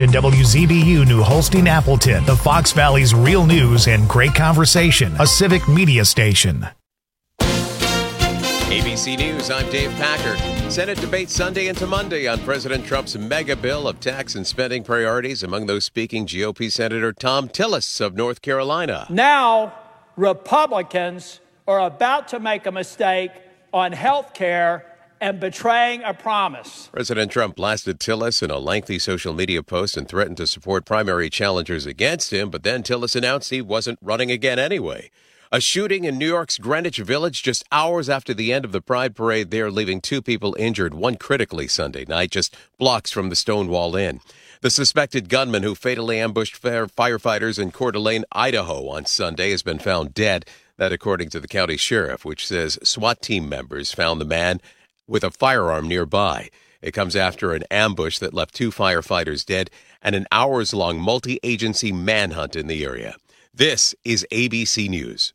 and WZBU New Holstein Appleton, the Fox Valley's real news and great conversation, a civic media station. ABC News, I'm Dave Packer. Senate debate Sunday into Monday on President Trump's mega bill of tax and spending priorities. Among those speaking, GOP Senator Thom Tillis of North Carolina. Now, Republicans are about to make a mistake on health care and betraying a promise. President Trump blasted Tillis in a lengthy social media post and threatened to support primary challengers against him, but then Tillis announced he wasn't running again anyway. A shooting in New York's Greenwich Village just hours after the end of the Pride Parade there, leaving 2 people injured, one critically Sunday night, just blocks from the Stonewall Inn. The suspected gunman who fatally ambushed firefighters in Coeur d'Alene, Idaho on Sunday has been found dead. That according to the county sheriff, which says SWAT team members found the man with a firearm nearby. It comes after an ambush that left 2 firefighters dead and an hours-long multi-agency manhunt in the area. This is ABC News.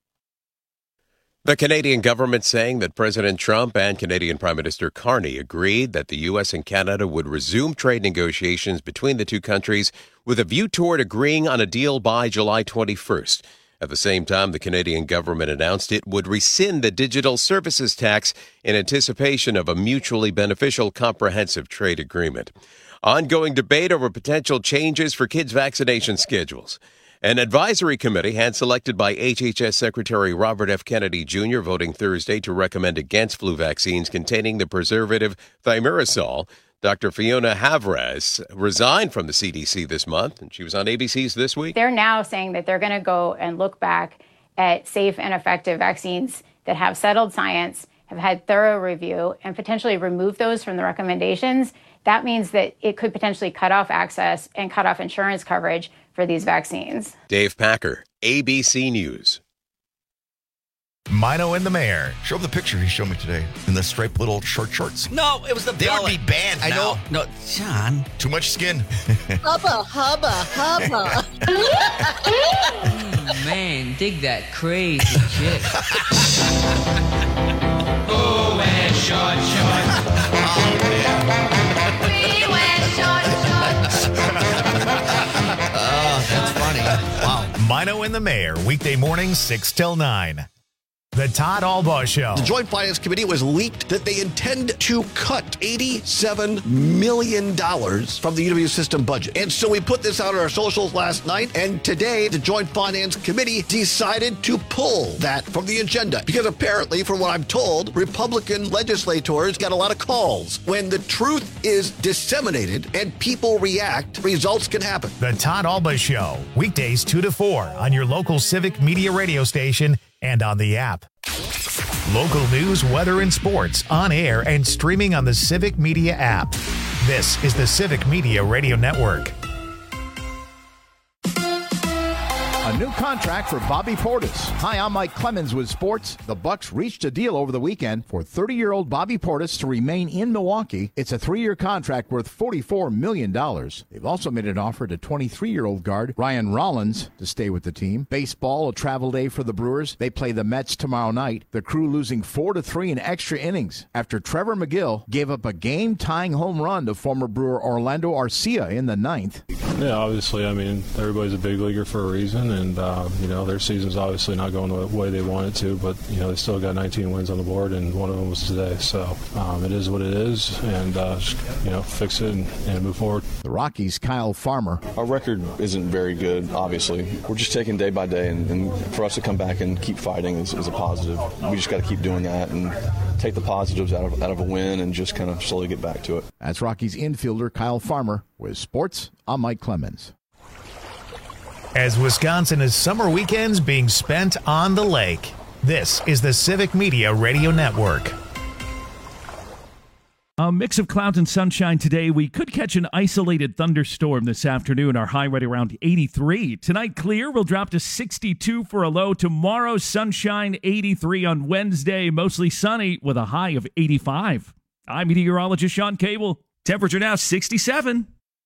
The Canadian government saying that President Trump and Canadian Prime Minister Carney agreed that the U.S. and Canada would resume trade negotiations between the two countries with a view toward agreeing on a deal by July 21st. At the same time, the Canadian government announced it would rescind the digital services tax in anticipation of a mutually beneficial comprehensive trade agreement. Ongoing debate over potential changes for kids' vaccination schedules. An advisory committee hand-selected by HHS Secretary Robert F. Kennedy Jr. voting Thursday to recommend against flu vaccines containing the preservative thimerosal. Dr. Fiona Havras resigned from the CDC this month, and she was on ABC's This Week. They're now saying that they're going to go and look back at safe and effective vaccines that have settled science, have had thorough review, and potentially remove those from the recommendations. That means that it could potentially cut off access and cut off insurance coverage for these vaccines. Dave Packer, ABC News. Mino and the Mayor. Show him the picture he showed me today in the striped little short shorts. No, it was the They belly. would be banned I now. know. No, John. Too much skin. Hubba, hubba, hubba. Man, dig that crazy shit. Oh, and short shorts. We wear short shorts. Oh, that's funny. Wow. Mino and the Mayor, weekday mornings 6 till 9. The Todd Albaugh Show. The Joint Finance Committee was leaked that they intend to cut $87 million from the UW system budget. And so we put this out on our socials last night, and today the Joint Finance Committee decided to pull that from the agenda. Because apparently, from what I'm told, Republican legislators got a lot of calls. When the truth is disseminated and people react, results can happen. The Todd Albaugh Show, weekdays 2 to 4 on your local civic media radio station and on the app. Local news, weather, and sports on air and streaming on the Civic Media app. This is the Civic Media Radio Network. A new contract for Bobby Portis. Hi, I'm Mike Clemens with sports. The Bucks reached a deal over the weekend for 30-year-old Bobby Portis to remain in Milwaukee. It's a 3-year contract worth $44 million. They've also made an offer to 23-year-old guard Ryan Rollins to stay with the team. Baseball, a travel day for the Brewers. They play the Mets tomorrow night. The Crew losing 4-3 in extra innings after Trevor McGill gave up a game-tying home run to former Brewer Orlando Arcia in the 9th. Yeah, obviously, I mean, everybody's a big leaguer for a reason, and, their season's obviously not going the way they want it to, but, they still got 19 wins on the board, and one of them was today. So it is what it is, and, fix it and move forward. The Rockies' Kyle Farmer. Our record isn't very good, obviously. We're just taking day by day, and for us to come back and keep fighting is a positive. We just got to keep doing that and take the positives out of a win and just kind of slowly get back to it. That's Rockies infielder Kyle Farmer. With sports, I'm Mike Clemens. As Wisconsin is summer weekends being spent on the lake, this is the Civic Media Radio Network. A mix of clouds and sunshine today. We could catch an isolated thunderstorm this afternoon. Our high right around 83. Tonight, clear. We'll drop to 62 for a low. Tomorrow, sunshine, 83 on Wednesday. Mostly sunny with a high of 85. I'm meteorologist Sean Cable. Temperature now 67.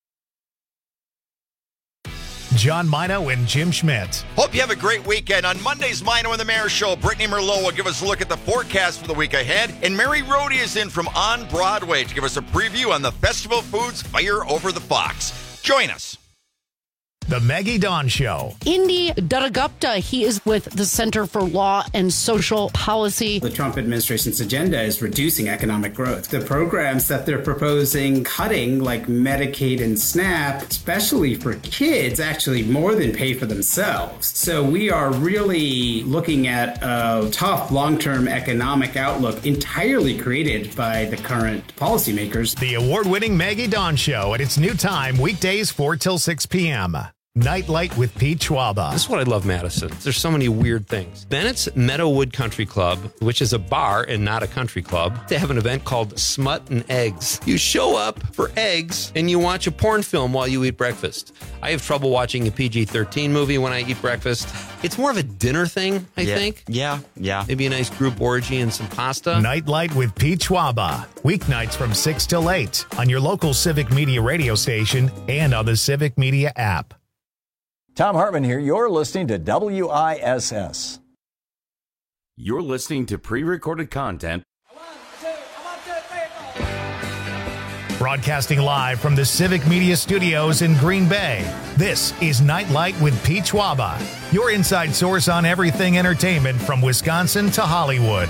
John Mino and Jim Schmidt. Hope you have a great weekend. On Monday's Mino and the Mayor Show, Brittany Merlot will give us a look at the forecast for the week ahead. And Mary Rohde is in from On Broadway to give us a preview on the Festival Foods Fire Over the Fox. Join us. The Maggie Dawn Show. Indy Dattagupta, he is with the Center for Law and Social Policy. The Trump administration's agenda is reducing economic growth. The programs that they're proposing cutting, like Medicaid and SNAP, especially for kids, actually more than pay for themselves. So we are really looking at a tough long-term economic outlook entirely created by the current policymakers. The award-winning Maggie Dawn Show at its new time, weekdays 4 till 6 p.m. Nightlight with Pete Schwaba. This is what I love, Madison. There's so many weird things. Bennett's Meadowood Country Club, which is a bar and not a country club, they have an event called Smut and Eggs. You show up for eggs and you watch a porn film while you eat breakfast. I have trouble watching a PG-13 movie when I eat breakfast. It's more of a dinner thing, I think. Yeah. Maybe a nice group orgy and some pasta. Nightlight with Pete Schwaba. Weeknights from 6 till 8 on your local Civic Media radio station and on the Civic Media app. Tom Hartman here. You're listening to WISS. You're listening to pre-recorded content. Broadcasting live from the Civic Media Studios in Green Bay, this is Nightlight with Pete Schwaba, your inside source on everything entertainment from Wisconsin to Hollywood.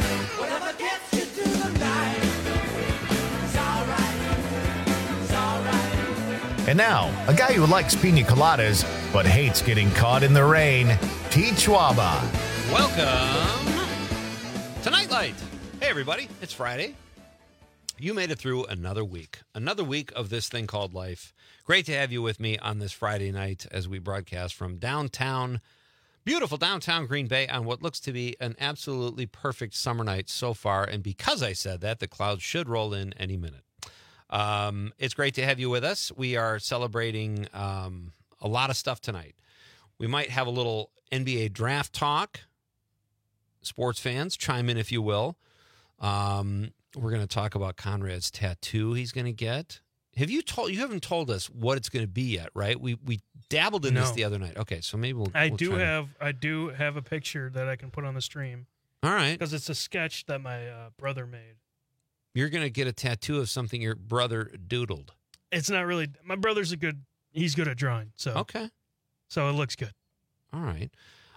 And now, a guy who likes pina coladas but hates getting caught in the rain, Pete Schwaba. Welcome to Nightlight. Hey, everybody. It's Friday. You made it through another week of this thing called life. Great to have you with me on this Friday night as we broadcast from downtown, beautiful downtown Green Bay on what looks to be an absolutely perfect summer night so far. And because I said that, the clouds should roll in any minute. It's great to have you with us. We are celebrating a lot of stuff tonight. We might have a little NBA draft talk. Sports fans, chime in if you will. We're going to talk about Conrad's tattoo he's going to get. You haven't told us what it's going to be yet, right? We dabbled in this the other night. Okay, so maybe we'll I do have a picture that I can put on the stream. All right. Because it's a sketch that my brother made. You're going to get a tattoo of something your brother doodled. It's not really. My brother's he's good at drawing. So okay. So it looks good. All right.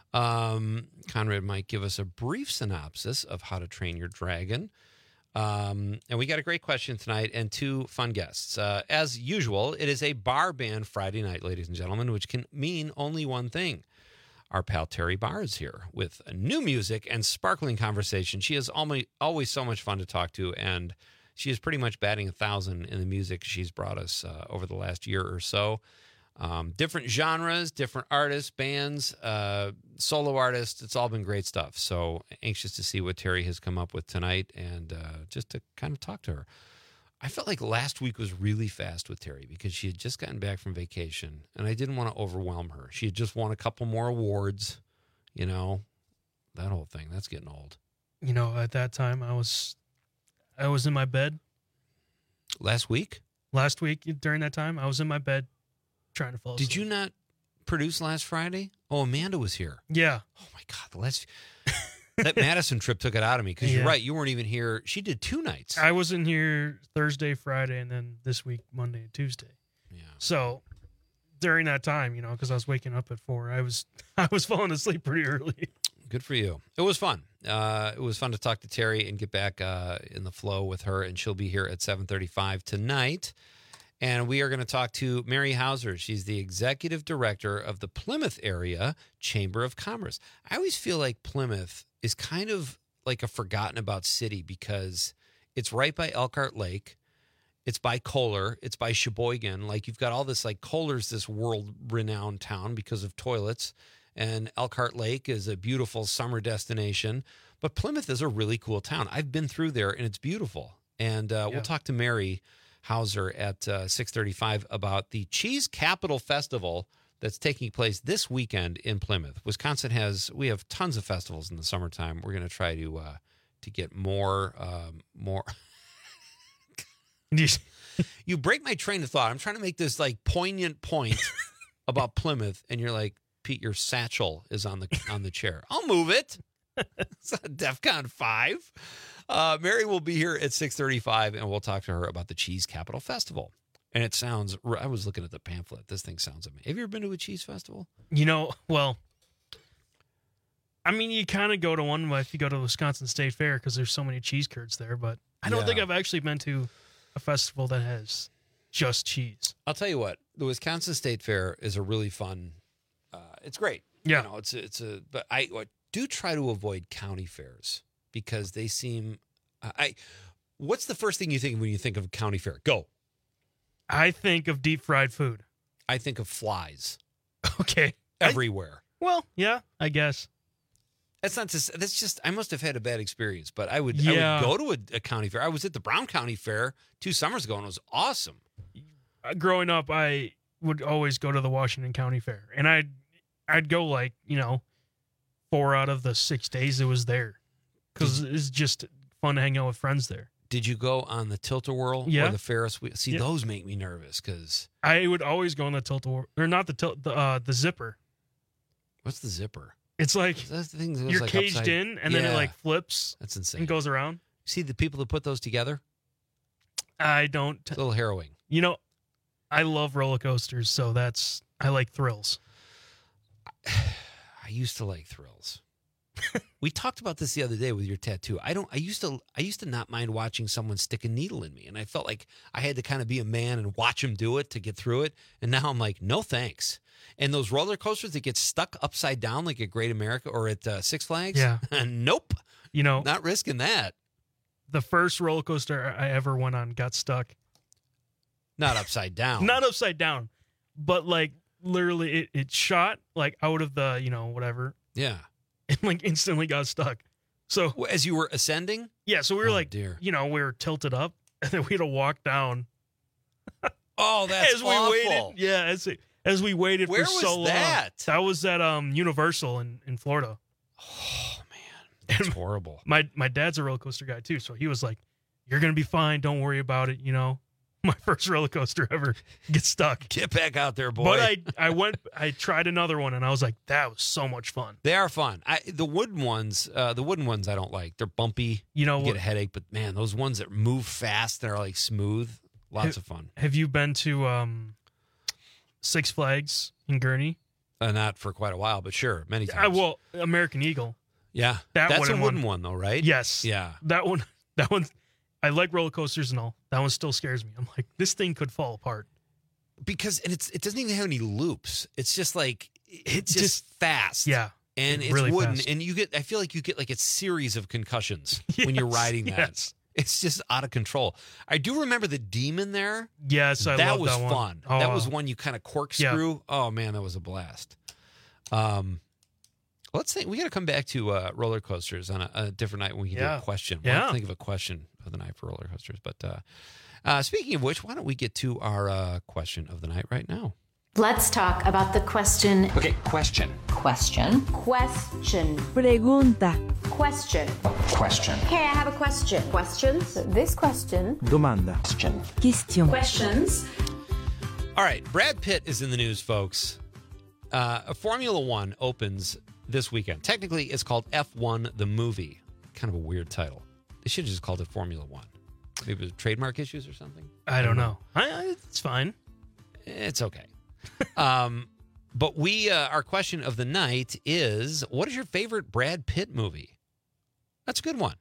Conrad might give us a brief synopsis of How to Train Your Dragon. And we got a great question tonight and two fun guests. As usual, it is a bar band Friday night, ladies and gentlemen, which can mean only one thing. Our pal Terry Barr is here with new music and sparkling conversation. She is always so much fun to talk to, and she is pretty much batting 1,000 in the music she's brought us over the last year or so. Different genres, different artists, bands, solo artists. It's all been great stuff. So anxious to see what Terry has come up with tonight and just to kind of talk to her. I felt like last week was really fast with Terry because she had just gotten back from vacation, and I didn't want to overwhelm her. She had just won a couple more awards, that whole thing. That's getting old. At that time, I was in my bed. Last week, during that time, I was in my bed trying to fall asleep. Did you not produce last Friday? Oh, Amanda was here. Yeah. Oh, my God. That Madison trip took it out of me because you're right. You weren't even here. She did 2 nights. I wasn't here Thursday, Friday, and then this week, Monday and Tuesday. Yeah. So during that time, because I was waking up at 4, I was falling asleep pretty early. Good for you. It was fun. It was fun to talk to Terry and get back in the flow with her, and she'll be here at 7:35 tonight. And we are going to talk to Mary Hauser. She's the executive director of the Plymouth Area Chamber of Commerce. I always feel like Plymouth is kind of like a forgotten about city because it's right by Elkhart Lake. It's by Kohler. It's by Sheboygan. Like you've got all this, like Kohler's this world-renowned town because of toilets. And Elkhart Lake is a beautiful summer destination. But Plymouth is a really cool town. I've been through there, and it's beautiful. And we'll talk to Mary Hauser at 6:35 about the Cheese Capital Festival that's taking place this weekend in Plymouth. Wisconsin we have tons of festivals in the summertime. We're going to try to get more. You break my train of thought. I'm trying to make this like poignant point about Plymouth, and you're like, Pete, your satchel is on the chair. I'll move it. It's not DEFCON 5. Mary will be here at 6:35, and we'll talk to her about the Cheese Capital Festival. And it sounds, I was looking at the pamphlet. This thing sounds amazing. Have you ever been to a cheese festival? Well, I mean, you kind of go to one if you go to the Wisconsin State Fair because there's so many cheese curds there, but I don't think I've actually been to a festival that has just cheese. I'll tell you what, the Wisconsin State Fair is a really fun, it's great. Yeah. But I do try to avoid county fairs because they seem, what's the first thing you think when you think of county fair? Go. I think of deep fried food. I think of flies. Okay. Everywhere. Well, yeah, I guess. That's just, I must have had a bad experience, but I would go to a county fair. I was at the Brown County Fair 2 summers ago, and it was awesome. Growing up, I would always go to the Washington County Fair, and I'd go 4 out of the 6 days it was there because it's just fun to hang out with friends there. Did you go on the Tilt-A-Whirl or the Ferris wheel? See, those make me nervous because I would always go on the Tilt-A-Whirl, or not the zipper. What's the zipper? It's like that's the thing that you're caged in, and then it flips. That's insane. And goes around. See the people that put those together? I don't. It's a little harrowing. I love roller coasters, so I like thrills. I used to like thrills. We talked about this the other day with your tattoo. I used to not mind watching someone stick a needle in me, and I felt like I had to kind of be a man and watch them do it to get through it. And now I'm like, no thanks. And those roller coasters that get stuck upside down, like at Great America or at Six Flags, nope. Not risking that. The first roller coaster I ever went on got stuck. Not upside down. Not upside down, but literally it shot out of the whatever. Yeah. And instantly got stuck. So as you were ascending? Yeah, so we were we were tilted up and then we had to walk down. Oh, that's as awful. We waited. Yeah, as we waited Where for so was that? long. That was at Universal in Florida. Oh man. That's horrible. My dad's a roller coaster guy too, so he was like, "You're going to be fine, don't worry about it, My first roller coaster ever gets stuck. Get back out there, boy. But I tried another one and I was like, that was so much fun. They are fun. The wooden ones I don't like. They're bumpy. You get a headache, but man, those ones that move fast that are smooth, lots of fun. Have you been to Six Flags in Gurnee? Not for quite a while, but sure, many times. American Eagle. Yeah. That's a wooden one though, right? Yes. Yeah. That one I like roller coasters and all. That one still scares me. I'm like, this thing could fall apart. Because it doesn't even have any loops. It's just it's just fast. Yeah. And it's really wooden. fast. And I feel like you get a series of concussions when you're riding that. Yes. It's just out of control. I do remember the demon there. Yes, I love that one. That was fun. Oh, that was one you kind of corkscrew. Yeah. Oh man, that was a blast. Let's think. We got to come back to roller coasters on a different night when we can do a question. We'll have to think of a question of the night for roller coasters. But speaking of which, why don't we get to our question of the night right now? Let's talk about the question. Okay, question. Question. Pregunta. Question. Question. Okay, I have a question. Questions? This question. Domanda. Question. Questions. All right, Brad Pitt is in the news, folks. Formula One opens this weekend. Technically, it's called F1 the movie. Kind of a weird title. They should have just called it Formula One. Maybe it was trademark issues or something. I don't know. It's fine. It's okay. But our question of the night is, what is your favorite Brad Pitt movie? That's a good one.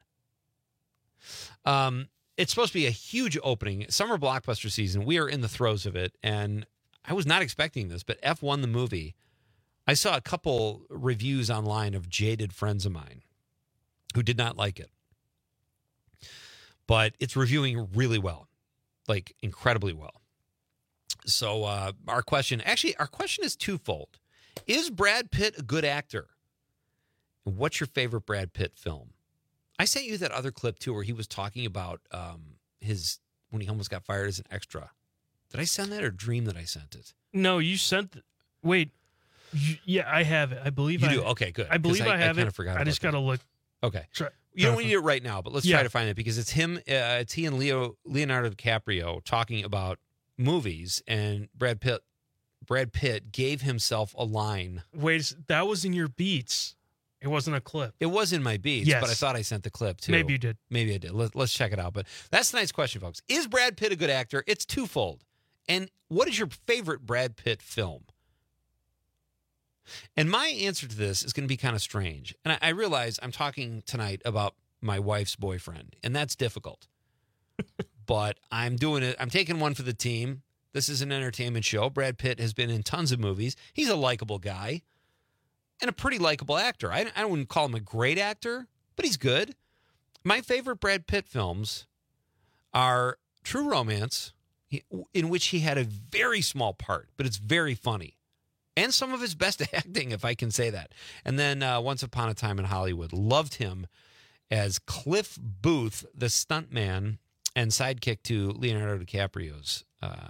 It's supposed to be a huge opening. Summer blockbuster season. We are in the throes of it. And I was not expecting this, but F1 the movie, I saw a couple reviews online of jaded friends of mine who did not like it. But it's reviewing really well, incredibly well. So our question is twofold. Is Brad Pitt a good actor? And what's your favorite Brad Pitt film? I sent you that other clip, too, where he was talking about when he almost got fired as an extra. Did I send that or dream that I sent it? No, you sent... Wait. Yeah, I have it. I believe you do. Okay, good. I believe I have kind it. of forgot I just got to look. Okay. You don't need it right now, but let's try to find it because it's him. It's he and Leonardo DiCaprio talking about movies, and Brad Pitt gave himself a line. Wait, that was in your beats. It wasn't a clip. It was in my beats, but I thought I sent the clip too. Maybe you did. Maybe I did. Let's check it out. But that's tonight's question, folks. Is Brad Pitt a good actor? It's twofold. And what is your favorite Brad Pitt film? And my answer to this is going to be kind of strange. And I realize I'm talking tonight about my wife's boyfriend, and that's difficult. But I'm doing it. I'm taking one for the team. This is an entertainment show. Brad Pitt has been in tons of movies. He's a likable guy and a pretty likable actor. I wouldn't call him a great actor, but he's good. My favorite Brad Pitt films are True Romance, in which he had a very small part, but it's very funny. And some of his best acting, if I can say that. And then Once Upon a Time in Hollywood. Loved him as Cliff Booth, the stuntman and sidekick to Leonardo DiCaprio's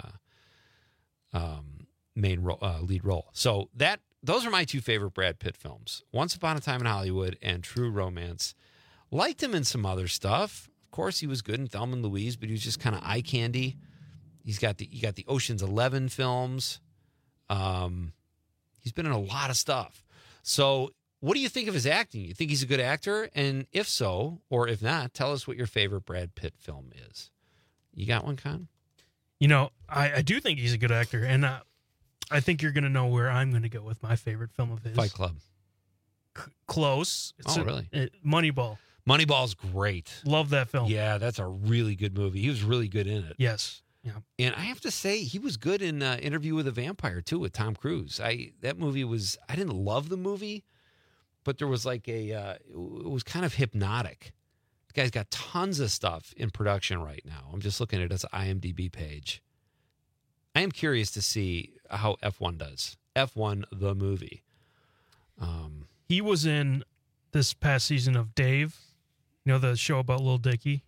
lead role. So those are my two favorite Brad Pitt films. Once Upon a Time in Hollywood and True Romance. Liked him in some other stuff. Of course, he was good in Thelma and Louise, but he was just kind of eye candy. You got the Ocean's 11 films. He's been in a lot of stuff. So what do you think of his acting? You think he's a good actor? And if so, or if not, tell us what your favorite Brad Pitt film is. You got one, Con? I do think he's a good actor. And I think you're going to know where I'm going to go with my favorite film of his. Fight Club. Close. Really? Moneyball. Moneyball's great. Love that film. Yeah, that's a really good movie. He was really good in it. Yes. Yeah. And I have to say, he was good in Interview with a Vampire, too, with Tom Cruise. That movie I didn't love the movie, but there was it was kind of hypnotic. The guy's got tons of stuff in production right now. I'm just looking at his IMDb page. I am curious to see how F1 does. F1, the movie. He was in this past season of Dave, the show about Lil Dicky.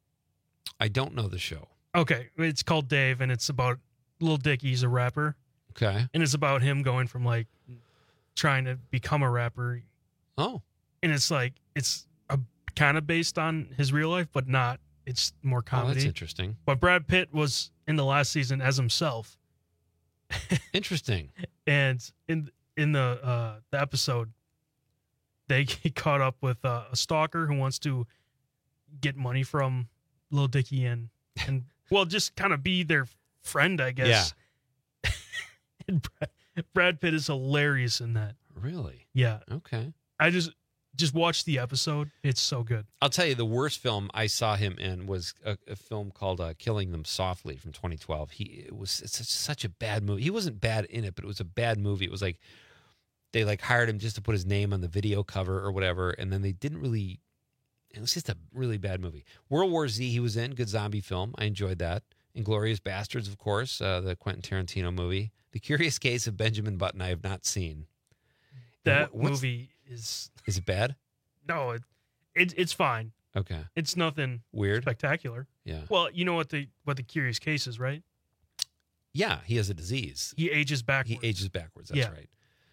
I don't know the show. Okay, it's called Dave, and it's about Lil Dicky. He's a rapper. Okay. And it's about him going from, trying to become a rapper. Oh. And it's kind of based on his real life, but not. It's more comedy. Oh, that's interesting. But Brad Pitt was in the last season as himself. Interesting. And in the episode, they get caught up with a stalker who wants to get money from Lil Dicky and well, just kind of be their friend, I guess. Yeah. And Brad Pitt is hilarious in that. Really? Yeah. Okay. I just watched the episode. It's so good. I'll tell you, the worst film I saw him in was a film called Killing Them Softly from 2012. It's such a bad movie. He wasn't bad in it, but it was a bad movie. It was they hired him just to put his name on the video cover or whatever, and then they didn't really. It was just a really bad movie. World War Z, he was in. Good zombie film. I enjoyed that. Inglourious Bastards, of course, the Quentin Tarantino movie. The Curious Case of Benjamin Button, I have not seen. That movie is... Is it bad? No, it's fine. Okay. It's nothing weird, spectacular. Yeah. Well, you know what the Curious Case is, right? Yeah, he has a disease. He ages backwards. That's right.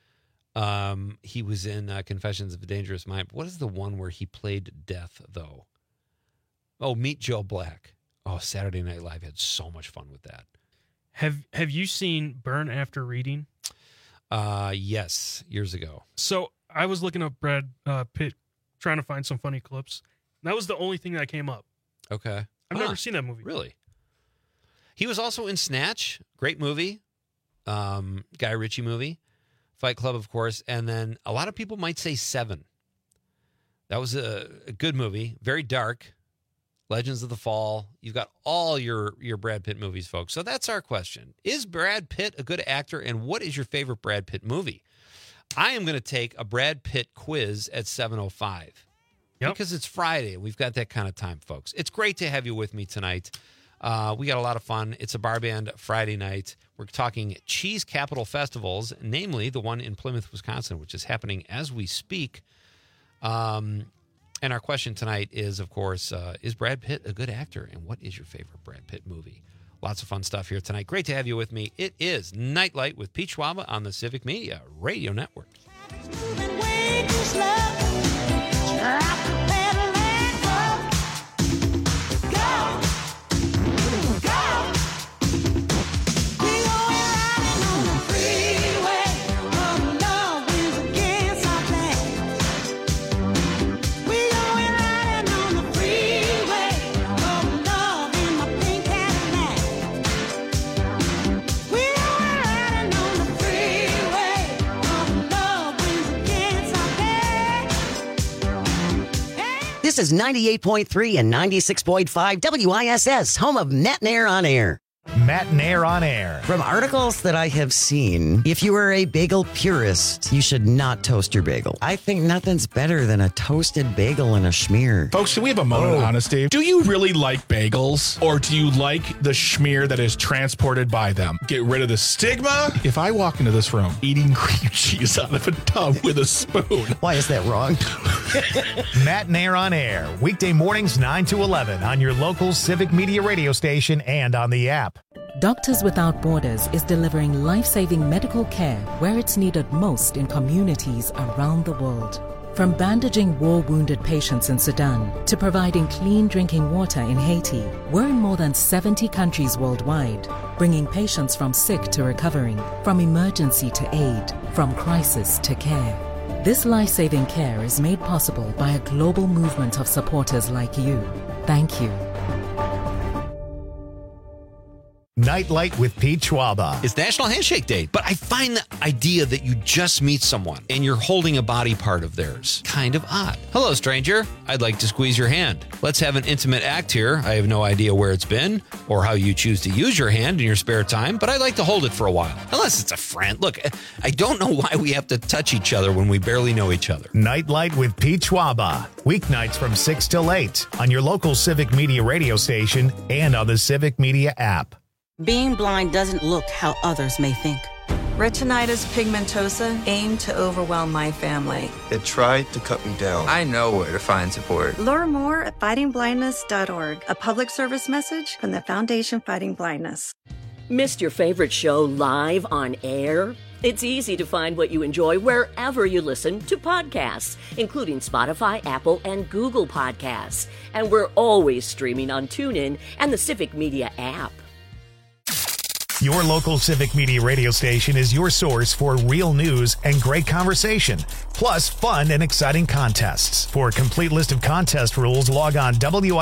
He was in Confessions of a Dangerous Mind. What is the one where he played death, though? Oh, Meet Joe Black. Oh, Saturday Night Live had so much fun with that. Have you seen Burn After Reading? Yes, years ago. So I was looking up Brad Pitt, trying to find some funny clips. That was the only thing that came up. Okay. I've never seen that movie. Really? He was also in Snatch. Great movie. Guy Ritchie movie. Fight Club, of course. And then a lot of people might say Seven. That was a good movie. Very dark. Legends of the Fall. You've got all your Brad Pitt movies, folks. So that's our question. Is Brad Pitt a good actor? And what is your favorite Brad Pitt movie? I am going to take a Brad Pitt quiz at 7:05. Yep. Because it's Friday. We've got that kind of time, folks. It's great to have you with me tonight. We got a lot of fun. It's a Bar Band Friday night. We're talking Cheese Capital Festivals, namely the one in Plymouth, Wisconsin, which is happening as we speak. And our question tonight is, of course, is Brad Pitt a good actor? And what is your favorite Brad Pitt movie? Lots of fun stuff here tonight. Great to have you with me. It is Nightlight with Pete Schwaba on the Civic Media Radio Network. This is 98.3 and 96.5 WISS, home of Matt and Air on Air. Matt and Air on Air. From articles that I have seen, if you are a bagel purist, you should not toast your bagel. I think nothing's better than a toasted bagel and a schmear. Folks, can we have a moment of honesty? Do you really like bagels, or do you like the schmear that is transported by them? Get rid of the stigma. If I walk into this room eating cream cheese out of a tub with a spoon. Why is that wrong? Matt and Air on Air. Weekday mornings 9 to 11 on your local Civic Media radio station and on the app. Doctors Without Borders is delivering life-saving medical care where it's needed most in communities around the world. From bandaging war-wounded patients in Sudan to providing clean drinking water in Haiti, we're in more than 70 countries worldwide, bringing patients from sick to recovering, from emergency to aid, from crisis to care. This life-saving care is made possible by a global movement of supporters like you. Thank you. Nightlight with Pete Schwaba. It's National Handshake Day, but I find the idea that you just meet someone and you're holding a body part of theirs kind of odd. Hello, stranger. I'd like to squeeze your hand. Let's have an intimate act here. I have no idea where it's been or how you choose to use your hand in your spare time, but I'd like to hold it for a while. Unless it's a friend. Look, I don't know why we have to touch each other when we barely know each other. Nightlight with Pete Schwaba. Weeknights from 6 till 8 on your local Civic Media radio station and on the Civic Media app. Being blind doesn't look how others may think. Retinitis pigmentosa aimed to overwhelm my family. It tried to cut me down. I know where to find support. Learn more at fightingblindness.org, a public service message from the Foundation Fighting Blindness. Missed your favorite show live on air? It's easy to find what you enjoy wherever you listen to podcasts, including Spotify, Apple, and Google Podcasts. And we're always streaming on TuneIn and the Civic Media app. Your local Civic Media radio station is your source for real news and great conversation, plus fun and exciting contests. For a complete list of contest rules, log on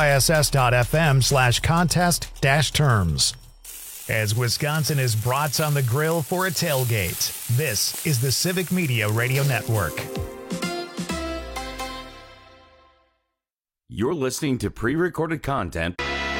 wiss.fm/contest-terms. As Wisconsin is brats on the grill for a tailgate, this is the Civic Media Radio Network. You're listening to pre-recorded content.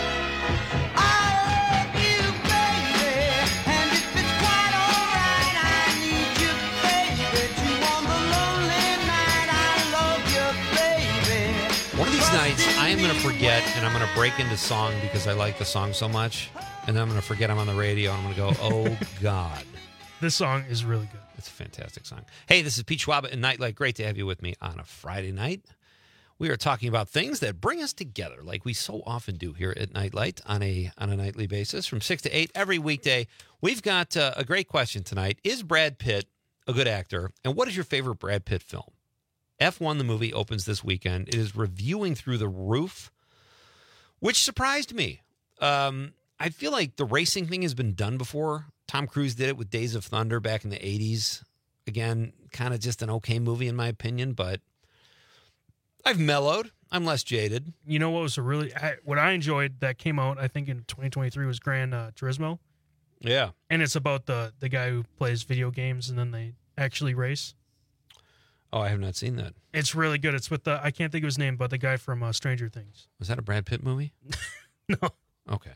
One of these nights, I am going to forget, and I'm going to break into song because I like the song so much, and then I'm going to forget I'm on the radio, and I'm going to go, oh, God. This song is really good. It's a fantastic song. Hey, this is Pete Schwaba and Nightlight. Great to have you with me on a Friday night. We are talking about things that bring us together, like we so often do here at Nightlight on a nightly basis from 6 to 8 every weekday. We've got a great question tonight. Is Brad Pitt a good actor, and what is your favorite Brad Pitt film? F1, the movie, opens this weekend. It is reviewing through the roof, which surprised me. I feel like the racing thing has been done before. Tom Cruise did it with Days of Thunder back in the 80s. Again, kind of just an okay movie in my opinion, but I've mellowed. I'm less jaded. You know what was what I enjoyed that came out, I think, in 2023 was Gran Turismo. Yeah. And it's about the guy who plays video games and then they actually race. Oh, I have not seen that. It's really good. It's with I can't think of his name, but the guy from Stranger Things. Was that a Brad Pitt movie? No. Okay.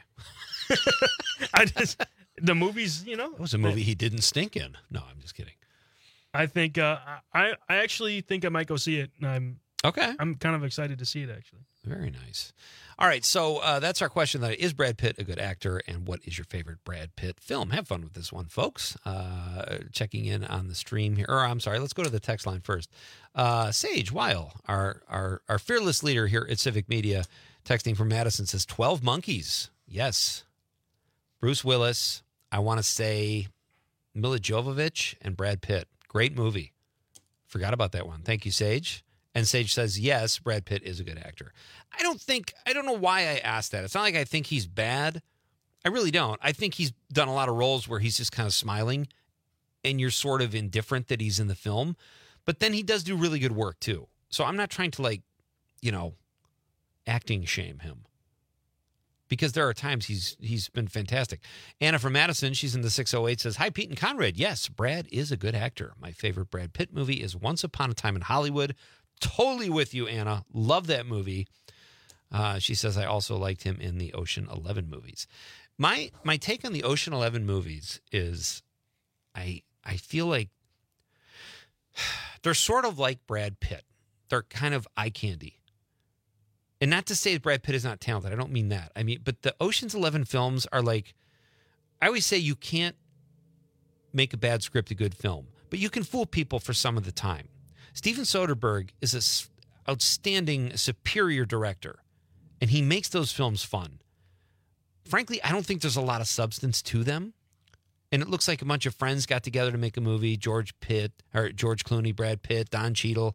The movie's, It was a movie he didn't stink in. No, I'm just kidding. I think, I actually think I might go see it. And I'm kind of excited to see it, actually. Very nice. All right, so that's our question. Is Brad Pitt a good actor, and what is your favorite Brad Pitt film? Have fun with this one, folks. Checking in on the stream here. Or, I'm sorry, let's go to the text line first. Sage Weil, our fearless leader here at Civic Media, texting from Madison, says 12 Monkeys. Yes. Bruce Willis. I want to say Mila Jovovich and Brad Pitt. Great movie. Forgot about that one. Thank you, Sage. And Sage says, yes, Brad Pitt is a good actor. I don't know why I asked that. It's not like I think he's bad. I really don't. I think he's done a lot of roles where he's just kind of smiling and you're sort of indifferent that he's in the film. But then he does do really good work too. So I'm not trying to acting shame him. Because there are times he's been fantastic. Anna from Madison, she's in the 608, says, hi, Pete and Conrad. Yes, Brad is a good actor. My favorite Brad Pitt movie is Once Upon a Time in Hollywood. Totally with you, Anna. Love that movie. She says, I also liked him in the Ocean 11 movies. My take on the Ocean 11 movies is I feel like they're sort of like Brad Pitt. They're kind of eye candy. And not to say that Brad Pitt is not talented. I don't mean that. I mean, but the Ocean's 11 films are like, I always say you can't make a bad script a good film, but you can fool people for some of the time. Steven Soderbergh is an outstanding, superior director, and he makes those films fun. Frankly, I don't think there's a lot of substance to them. And it looks like a bunch of friends got together to make a movie. George Clooney, Brad Pitt, Don Cheadle.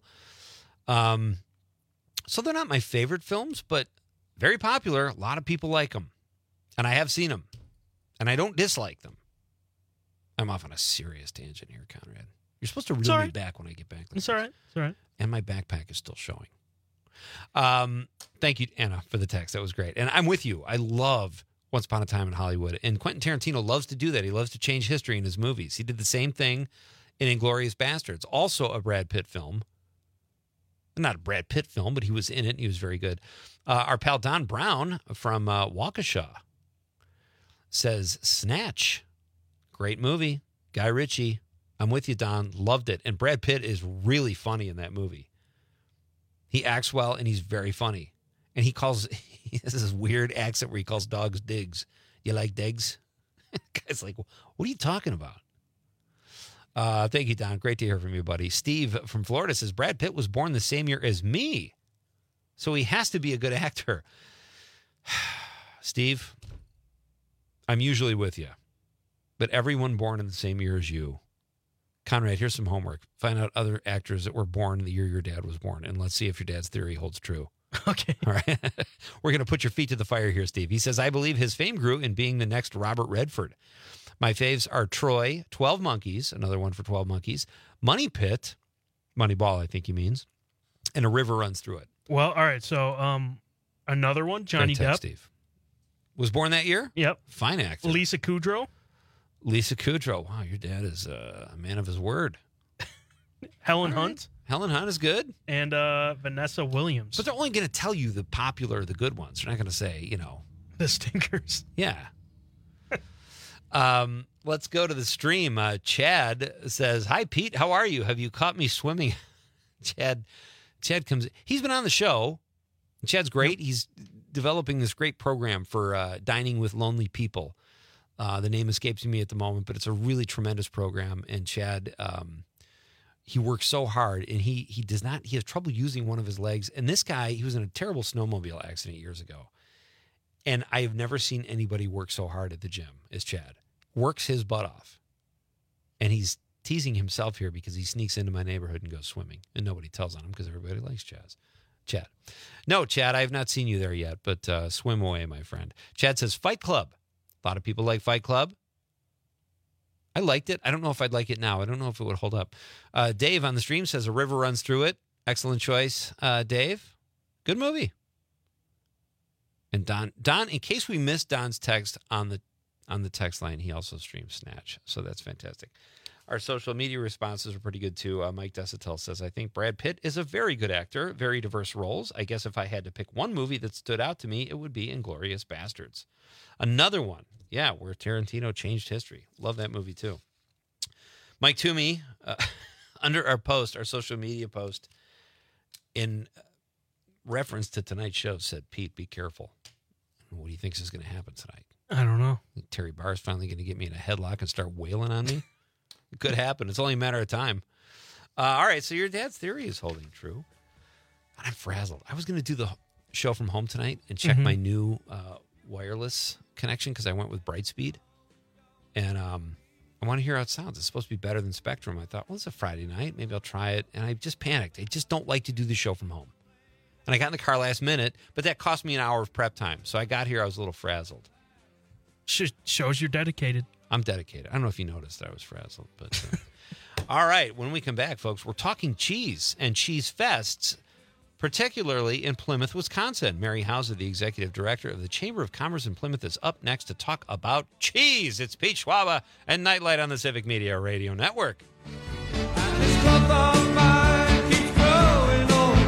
So they're not my favorite films, but very popular. A lot of people like them. And I have seen them. And I don't dislike them. I'm off on a serious tangent here, Conrad. You're supposed to reel me back when I get back. It's all right. It's all right. And my backpack is still showing. Thank you, Anna, for the text. That was great. And I'm with you. I love Once Upon a Time in Hollywood. And Quentin Tarantino loves to do that. He loves to change history in his movies. He did the same thing in Inglourious Basterds, also a Brad Pitt film. Not a Brad Pitt film, but he was in it. And he was very good. Our pal Don Brown from Waukesha says, Snatch. Great movie. Guy Ritchie. I'm with you, Don. Loved it. And Brad Pitt is really funny in that movie. He acts well, and he's very funny. And he has this weird accent where he calls dogs digs. You like digs? Guy's like, what are you talking about? Thank you, Don. Great to hear from you, buddy. Steve from Florida says, Brad Pitt was born the same year as me, so he has to be a good actor. Steve, I'm usually with you, but everyone born in the same year as you. Conrad, here's some homework. Find out other actors that were born in the year your dad was born, and let's see if your dad's theory holds true. Okay. All right. We're going to put your feet to the fire here, Steve. He says, I believe his fame grew in being the next Robert Redford. My faves are Troy, 12 Monkeys, another one for 12 Monkeys, Money Pit, Moneyball, I think he means, and A River Runs Through It. Well, all right. So another one, Johnny Depp. Steve. Was born that year? Yep. Fine actor. Lisa Kudrow. Wow, your dad is a man of his word. Helen Hunt. Helen Hunt is good. And Vanessa Williams. But they're only going to tell you the popular, the good ones. They're not going to say, the stinkers. Yeah. Let's go to the stream. Chad says, hi, Pete. How are you? Have you caught me swimming? Chad comes. He's been on the show. Chad's great. He's developing this great program for dining with lonely people. The name escapes me at the moment, but it's a really tremendous program. And Chad, he works so hard, and he has trouble using one of his legs. And this guy, he was in a terrible snowmobile accident years ago. And I have never seen anybody work so hard at the gym as Chad. Works his butt off. And he's teasing himself here because he sneaks into my neighborhood and goes swimming. And nobody tells on him because everybody likes Chad. No, Chad, I have not seen you there yet, but swim away, my friend. Chad says, Fight Club. A lot of people like Fight Club. I liked it. I don't know if I'd like it now. I don't know if it would hold up. Dave on the stream says, A River Runs Through It. Excellent choice, Dave. Good movie. And Don, in case we missed Don's text on the text line, he also streams Snatch. So that's fantastic. Our social media responses are pretty good, too. Mike Desatel says, I think Brad Pitt is a very good actor, very diverse roles. I guess if I had to pick one movie that stood out to me, it would be Inglourious Basterds. Another one, where Tarantino changed history. Love that movie, too. Mike Toomey, under our social media post, in reference to tonight's show, said, Pete, be careful. What do you think is going to happen tonight? I don't know. Terry Barr's finally going to get me in a headlock and start wailing on me? It could happen. It's only a matter of time. All right, so your dad's theory is holding true. I'm frazzled. I was going to do the show from home tonight and check my new wireless connection because I went with Brightspeed. And I want to hear how it sounds. It's supposed to be better than Spectrum. I thought, well, it's a Friday night. Maybe I'll try it. And I just panicked. I just don't like to do the show from home. And I got in the car last minute, but that cost me an hour of prep time. So I got here, I was a little frazzled. Shows you're dedicated. I'm dedicated. I don't know if you noticed I was frazzled. But all right, when we come back, folks, we're talking cheese and cheese fests, particularly in Plymouth, Wisconsin. Mary Hauser, the executive director of the Chamber of Commerce in Plymouth, is up next to talk about cheese. It's Pete Schwaba and Nightlight on the Civic Media Radio Network. And this club of mine keeps growing on.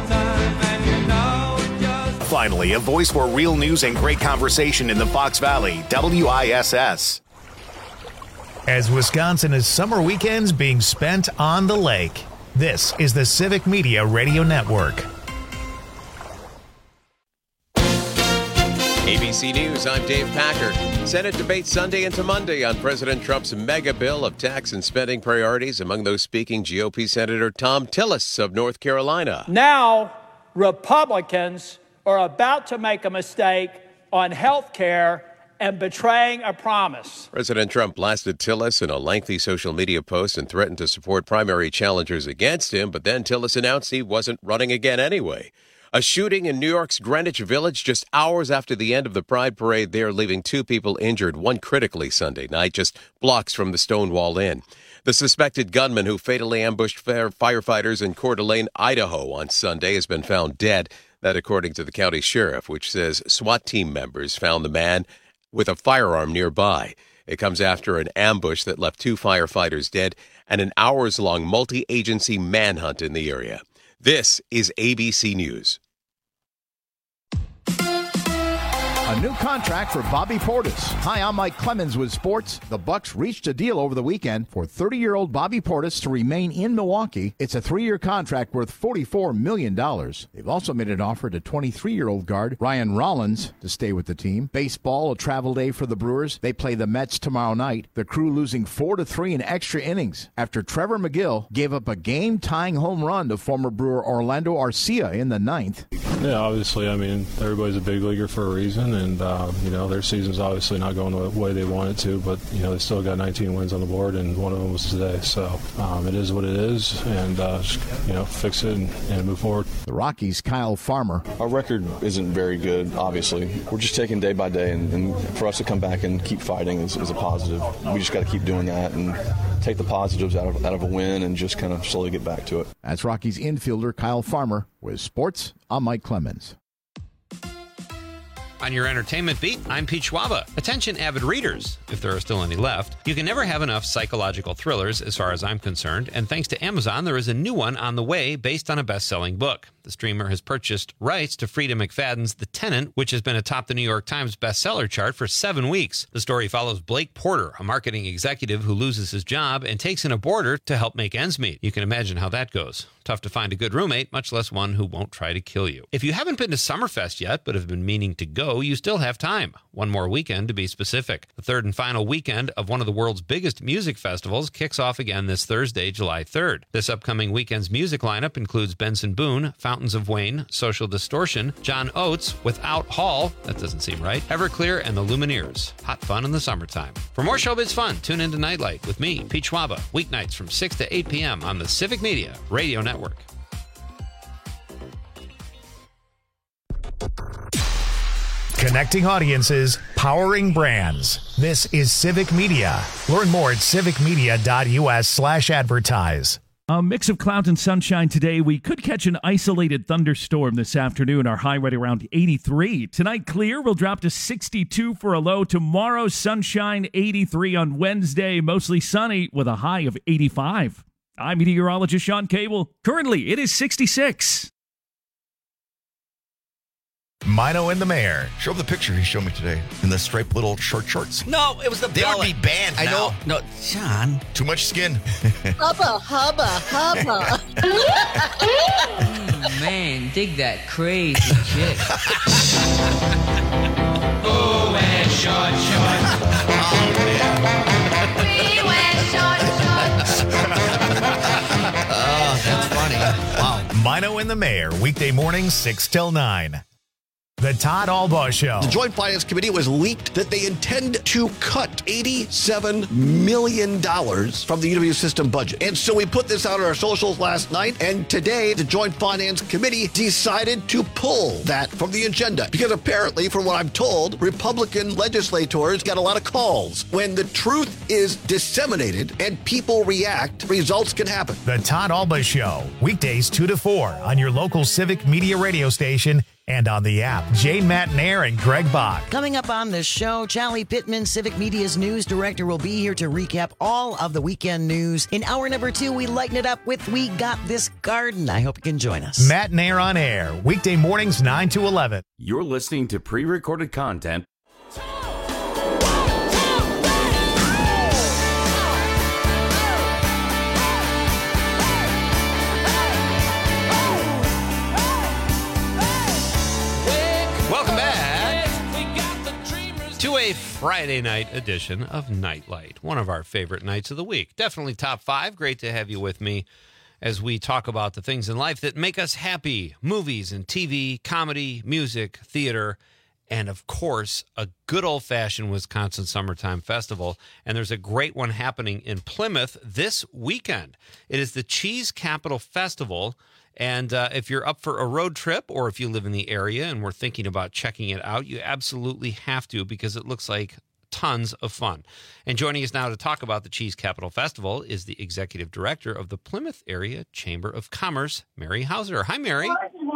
finally, a voice for real news and great conversation in the Fox Valley, WISS. As Wisconsin is summer weekends being spent on the lake, this is the Civic Media Radio Network. ABC News, I'm Dave Packer. Senate debate Sunday into Monday on President Trump's mega bill of tax and spending priorities. Among those speaking, GOP Senator Thom Tillis of North Carolina. Now, Republicans are about to make a mistake on health care and betraying a promise. President Trump blasted Tillis in a lengthy social media post and threatened to support primary challengers against him, but then Tillis announced he wasn't running again anyway. A shooting in New York's Greenwich Village just hours after the end of the Pride Parade there, leaving 2 people injured, one critically Sunday night, just blocks from the Stonewall Inn. The suspected gunman who fatally ambushed firefighters in Coeur d'Alene, Idaho on Sunday has been found dead. That according to the county sheriff, which says SWAT team members found the man with a firearm nearby. It comes after an ambush that left 2 firefighters dead and an hours-long multi-agency manhunt in the area. This is ABC News. A new contract for Bobby Portis. Hi, I'm Mike Clemens with sports. The Bucks reached a deal over the weekend for 30-year-old Bobby Portis to remain in Milwaukee. It's a 3-year contract worth $44 million. They've also made an offer to 23-year-old guard Ryan Rollins to stay with the team. Baseball, a travel day for the Brewers. They play the Mets tomorrow night. The Crew losing 4-3 in extra innings after Trevor McGill gave up a game-tying home run to former Brewer Orlando Arcia in the 9th. Yeah, obviously, I mean, everybody's a big leaguer for a reason, and, their season's obviously not going the way they want it to, but, they still got 19 wins on the board, and one of them was today. So it is what it is, and, fix it and move forward. The Rockies' Kyle Farmer. Our record isn't very good, obviously. We're just taking day by day, and for us to come back and keep fighting is a positive. We just got to keep doing that and take the positives out of a win and just kind of slowly get back to it. That's Rockies infielder Kyle Farmer. With sports, I'm Mike Clemens. On your entertainment beat, I'm Pete Schwaba. Attention avid readers, if there are still any left. You can never have enough psychological thrillers as far as I'm concerned, and thanks to Amazon, there is a new one on the way based on a best-selling book. The streamer has purchased rights to Frida McFadden's The Tenant, which has been atop the New York Times bestseller chart for 7 weeks. The story follows Blake Porter, a marketing executive who loses his job and takes in a boarder to help make ends meet. You can imagine how that goes. Tough to find a good roommate, much less one who won't try to kill you. If you haven't been to Summerfest yet, but have been meaning to go, you still have time. One more weekend to be specific. The third and final weekend of one of the world's biggest music festivals kicks off again this Thursday, July 3rd. This upcoming weekend's music lineup includes Benson Boone, Fountains of Wayne, Social Distortion, John Oates, Without Hall, that doesn't seem right, Everclear, and the Lumineers. Hot fun in the summertime. For more showbiz fun, tune into Nightlight with me, Pete Schwaba, weeknights from 6 to 8 p.m. on the Civic Media Radio Network. Connecting audiences, powering brands. This is Civic Media. Learn more at civicmedia.us/advertise. A mix of clouds and sunshine today. We could catch an isolated thunderstorm this afternoon. Our high right around 83. Tonight, clear. We'll drop to 62 for a low. Tomorrow, sunshine, 83 on Wednesday. Mostly sunny with a high of 85. I'm meteorologist Sean Cable. Currently, it is 66. Mino and the Mayor. Show him the picture he showed me today in the striped little short shorts. No, it was the They belly. would be banned now. I know. No, Sean. Too much skin. Hubba, hubba, hubba. Man, dig that crazy chick. Oh, wear short shorts. We wear short shorts. Oh, that's funny. Wow. Mino and the Mayor, weekday mornings 6 till 9. The Todd Albaugh Show. The Joint Finance Committee was leaked that they intend to cut $87 million from the UW system budget. And so we put this out on our socials last night, and today the Joint Finance Committee decided to pull that from the agenda. Because apparently, from what I'm told, Republican legislators got a lot of calls. When the truth is disseminated and people react, results can happen. The Todd Albaugh Show, weekdays 2 to 4 on your local Civic Media radio station and on the app. Jane Matnair and Greg Bach. Coming up on the show, Charlie Pittman, Civic Media's news director, will be here to recap all of the weekend news. In hour number 2, we lighten it up with We Got This Garden. I hope you can join us. Matnair on air, weekday mornings 9 to 11. You're listening to pre-recorded content. Welcome back to a Friday night edition of Nightlight, one of our favorite nights of the week. Definitely top 5. Great to have you with me as we talk about the things in life that make us happy. Movies and TV, comedy, music, theater, and of course, a good old-fashioned Wisconsin Summertime Festival. And there's a great one happening in Plymouth this weekend. It is the Cheese Capital Festival. And if you're up for a road trip or if you live in the area and we're thinking about checking it out, you absolutely have to because it looks like tons of fun. And joining us now to talk about the Cheese Capital Festival is the executive director of the Plymouth Area Chamber of Commerce, Mary Hauser. Hi, Mary.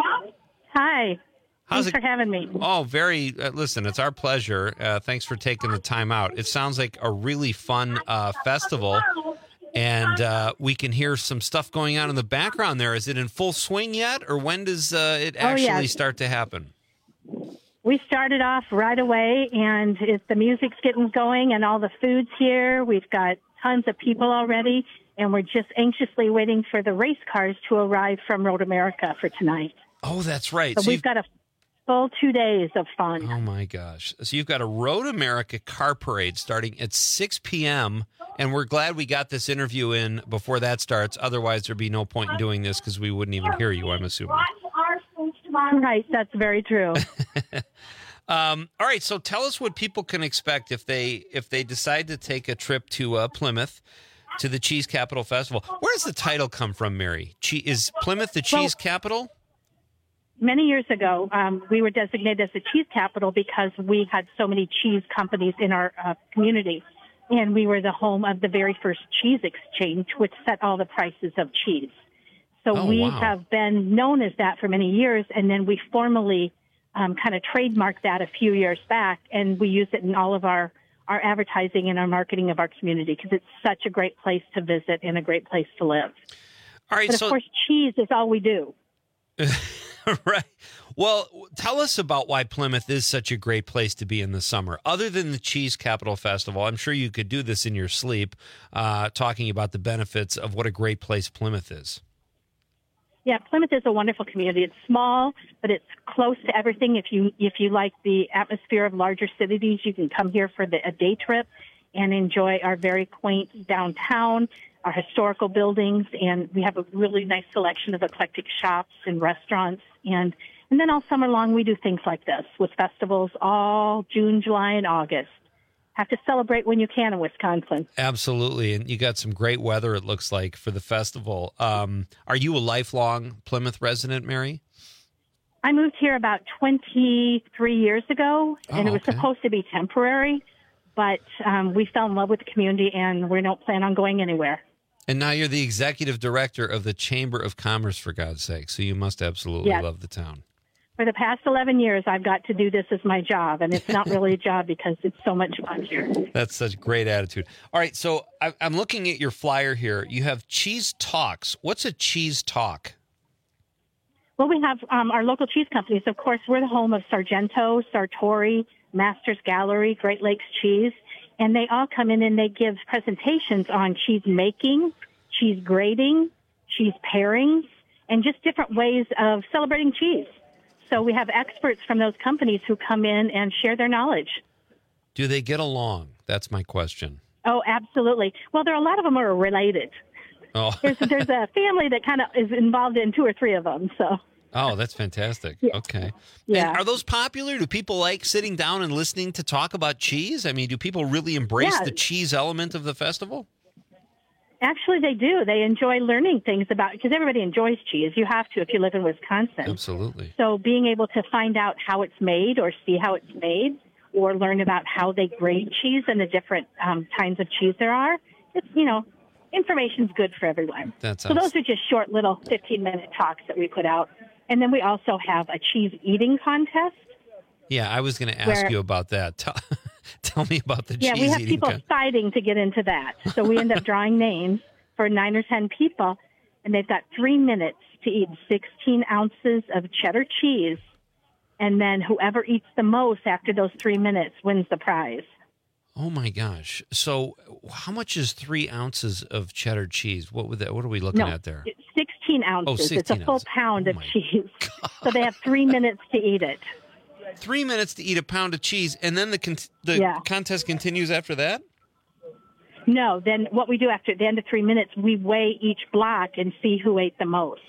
Hi. Thanks for having me. Oh, very. Listen, it's our pleasure. Thanks for taking the time out. It sounds like a really fun festival. And we can hear some stuff going on in the background there. Is it in full swing yet, or when does it actually start to happen? We started off right away, and the music's getting going, and all the food's here. We've got tons of people already, and we're just anxiously waiting for the race cars to arrive from Road America for tonight. Oh, that's right. So we've got a full 2 days of fun. Oh, my gosh. So you've got a Road America car parade starting at 6 p.m., and we're glad we got this interview in before that starts. Otherwise, there'd be no point in doing this because we wouldn't even hear you, I'm assuming. Right, that's very true. All right, so tell us what people can expect if they decide to take a trip to Plymouth to the Cheese Capital Festival. Where does the title come from, Mary? Is Plymouth the cheese capital? Many years ago, we were designated as the cheese capital because we had so many cheese companies in our community. And we were the home of the very first cheese exchange, which set all the prices of cheese. So we have been known as that for many years, and then we formally kind of trademarked that a few years back, and we use it in all of our advertising and our marketing of our community because it's such a great place to visit and a great place to live. All right, but of course, cheese is all we do. Right. Well, tell us about why Plymouth is such a great place to be in the summer. Other than the Cheese Capital Festival, I'm sure you could do this in your sleep, talking about the benefits of what a great place Plymouth is. Yeah, Plymouth is a wonderful community. It's small, but it's close to everything. If you like the atmosphere of larger cities, you can come here for a day trip and enjoy our very quaint downtown, our historical buildings, and we have a really nice selection of eclectic shops and restaurants. And then all summer long, we do things like this with festivals all June, July, and August. Have to celebrate when you can in Wisconsin. Absolutely. And you got some great weather, it looks like, for the festival. Are you a lifelong Plymouth resident, Mary? I moved here about 23 years ago, and it was supposed to be temporary, but we fell in love with the community, and we don't plan on going anywhere. And now you're the executive director of the Chamber of Commerce, for God's sake, so you must absolutely love the town. For the past 11 years, I've got to do this as my job, and it's not really a job because it's so much fun here. That's such a great attitude. All right, so I'm looking at your flyer here. You have Cheese Talks. What's a cheese talk? Well, we have our local cheese companies. Of course, we're the home of Sargento, Sartori, Masters Gallery, Great Lakes Cheese, and they all come in and they give presentations on cheese making, cheese grading, cheese pairings, and just different ways of celebrating cheese. So we have experts from those companies who come in and share their knowledge. Do they get along? That's my question. Oh, absolutely. Well, a lot of them are related. Oh. There's a family that kind of is involved in 2 or 3 of them. So. Oh, that's fantastic. Yeah. Okay. Yeah. And are those popular? Do people like sitting down and listening to talk about cheese? I mean, do people really embrace the cheese element of the festival? Actually, they do. They enjoy learning things about, because everybody enjoys cheese. You have to if you live in Wisconsin. Absolutely. So being able to find out how it's made or see how it's made or learn about how they grade cheese and the different kinds of cheese there are, it's, information's good for everyone. So those are just short little 15-minute talks that we put out. And then we also have a cheese eating contest. Yeah, I was going to ask you about that. Tell me about the cheese eating. Yeah, we have people fighting to get into that. So we end up drawing names for 9 or 10 people, and they've got 3 minutes to eat 16 ounces of cheddar cheese, and then whoever eats the most after those 3 minutes wins the prize. Oh my gosh! So, how much is 3 ounces of cheddar cheese? What are we looking at there? 16 ounces. Oh, 16 it's a full ounces. pound of cheese. So they have 3 minutes to eat it. 3 minutes to eat a pound of cheese, and then the contest continues after that? No, then what we do after the end of 3 minutes, we weigh each block and see who ate the most.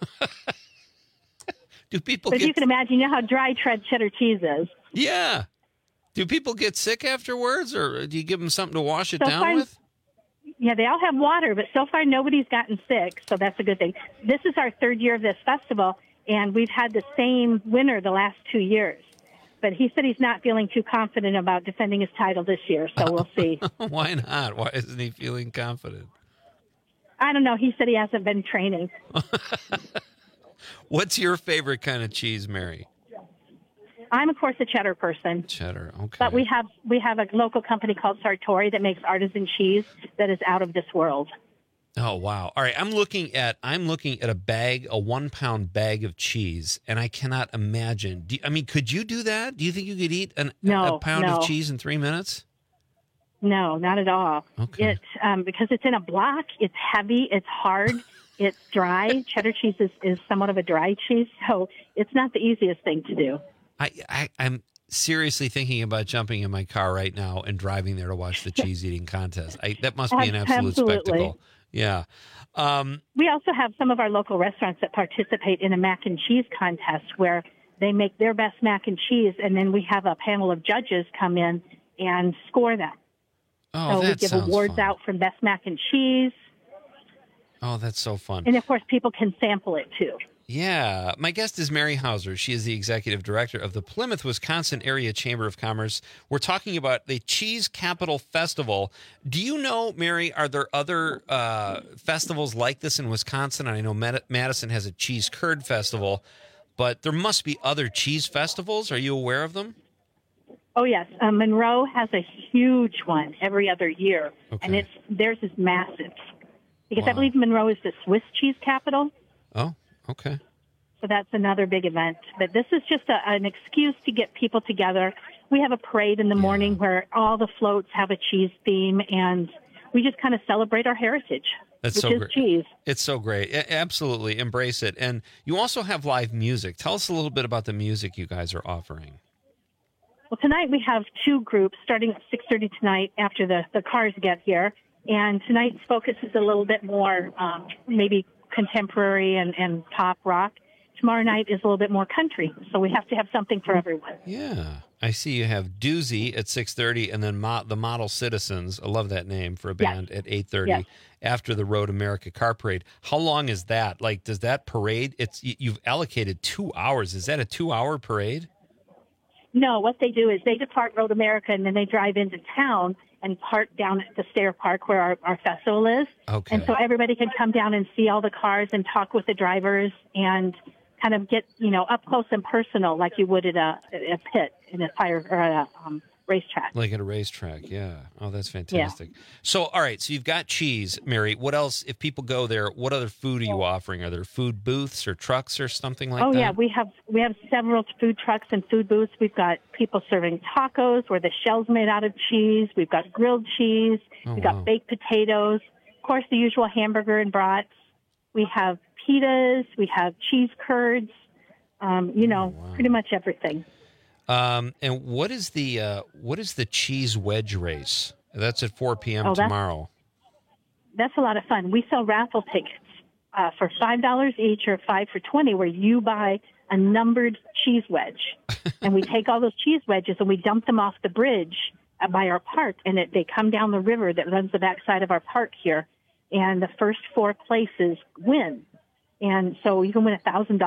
Do people But you can imagine, you know how dry cheddar cheese is. Yeah. Do people get sick afterwards, or do you give them something to wash it down with? Yeah, they all have water, but so far nobody's gotten sick, so that's a good thing. This is our 3rd year of this festival, and we've had the same winner the last 2 years. But he said he's not feeling too confident about defending his title this year, so we'll see. Why not? Why isn't he feeling confident? I don't know. He said he hasn't been training. What's your favorite kind of cheese, Mary? I'm, of course, a cheddar person. Cheddar, okay. But we have a local company called Sartori that makes artisan cheese that is out of this world. Oh, wow. All right, I'm looking at a bag, a 1 pound bag of cheese, and I cannot imagine. Could you do that? Do you think you could eat a pound of cheese in 3 minutes? No, not at all. Okay. Because it's in a block, it's heavy, it's hard, it's dry. Cheddar cheese is somewhat of a dry cheese, so it's not the easiest thing to do. I'm seriously thinking about jumping in my car right now and driving there to watch the cheese eating contest. That must be an absolute spectacle. Yeah. We also have some of our local restaurants that participate in a mac and cheese contest where they make their best mac and cheese, and then we have a panel of judges come in and score them. Oh, so we give awards out for best mac and cheese. Oh, that's so fun. And, of course, people can sample it, too. Yeah. My guest is Mary Hauser. She is the executive director of the Plymouth, Wisconsin Area Chamber of Commerce. We're talking about the Cheese Capital Festival. Do you know, Mary, are there other festivals like this in Wisconsin? I know Madison has a cheese curd festival, but there must be other cheese festivals. Are you aware of them? Oh, yes. Monroe has a huge one every other year, and theirs is massive. Because I believe Monroe is the Swiss cheese capital. Oh, okay. So that's another big event. But this is just an excuse to get people together. We have a parade in the morning where all the floats have a cheese theme, and we just kind of celebrate our heritage, That's which so is great. cheese. It's so great. Absolutely. Embrace it. And you also have live music. Tell us a little bit about the music you guys are offering. Well, tonight we have 2 groups starting at 6:30 tonight after the cars get here. And tonight's focus is a little bit more maybe contemporary and pop rock. Tomorrow night is a little bit more country, so we have to have something for everyone. Yeah. I see you have Doozy at 6:30 and then the Model Citizens. I love that name for a band at 8:30 after the Road America Car Parade. How long is that? Like, does that parade, you've allocated 2 hours. Is that a 2-hour parade? No, what they do is they depart Road America and then they drive into town and park down at the Stair Park where our festival is. Okay. And so everybody can come down and see all the cars and talk with the drivers and kind of get, up close and personal like you would at a pit in a fire or a racetrack. Like at a racetrack, yeah. Oh, that's fantastic. Yeah. So, all right, so you've got cheese, Mary. What else, if people go there, what other food are you offering? Are there food booths or trucks or something like that? Oh, yeah, we have several food trucks and food booths. We've got people serving tacos where the shell's made out of cheese. We've got grilled cheese. We've got baked potatoes. Of course, the usual hamburger and brats. We have pitas. We have cheese curds. Pretty much everything. And what is the cheese wedge race? That's at 4 p.m. tomorrow. That's a lot of fun. We sell raffle tickets for $5 each or $5 for $20, where you buy a numbered cheese wedge, and we take all those cheese wedges and we dump them off the bridge by our park, and they come down the river that runs the backside of our park here, and the first 4 places win, and so you can win $1,000.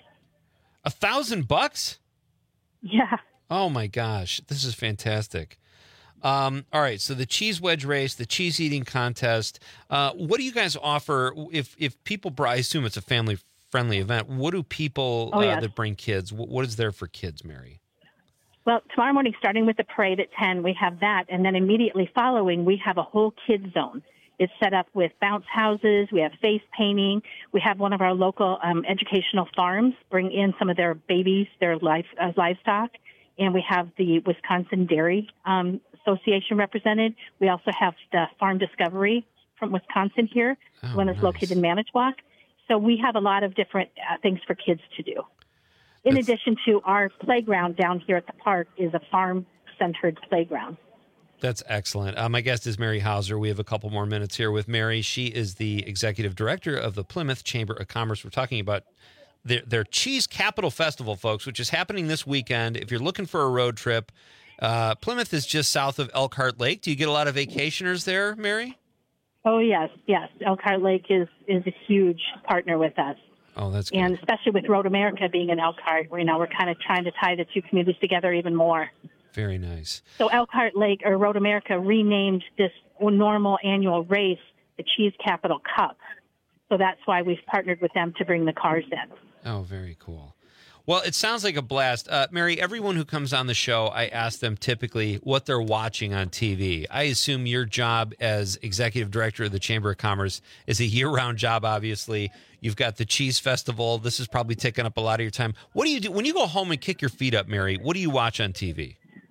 $1,000? Yeah. Oh my gosh, this is fantastic. All right, so the cheese wedge race, the cheese eating contest. What do you guys offer if people? I assume it's a family friendly event. What do people yes. that bring kids, what is there for kids, Mary? Well, tomorrow morning, starting with the parade at 10, we have that. And then immediately following, we have a whole kids zone. It's set up with bounce houses. We have face painting. We have one of our local educational farms bring in some of their babies, their livestock. And we have the Wisconsin Dairy Association represented. We also have the Farm Discovery from Wisconsin here, one that's located in Manitowoc. So we have a lot of different things for kids to do. In addition to our playground down here at the park is a farm-centered playground. That's excellent. My guest is Mary Hauser. We have a couple more minutes here with Mary. She is the executive director of the Plymouth Chamber of Commerce. We're talking about their Cheese Capital Festival, folks, which is happening this weekend. If you're looking for a road trip, Plymouth is just south of Elkhart Lake. Do you get a lot of vacationers there, Mary? Oh, yes. Elkhart Lake is a huge partner with us. Oh, that's good. And especially with Road America being in Elkhart, we're kind of trying to tie the two communities together even more. Very nice. So Elkhart Lake, or Road America, renamed this normal annual race the Cheese Capital Cup. So that's why we've partnered with them to bring the cars in. Oh, very cool. Well, it sounds like a blast. Mary, everyone who comes on the show, I ask them typically what they're watching on TV. I assume your job as executive director of the Chamber of Commerce is a year-round job, obviously. You've got the Cheese Festival. This is probably taking up a lot of your time. What do you do when you go home and kick your feet up, Mary? What do you watch on TV?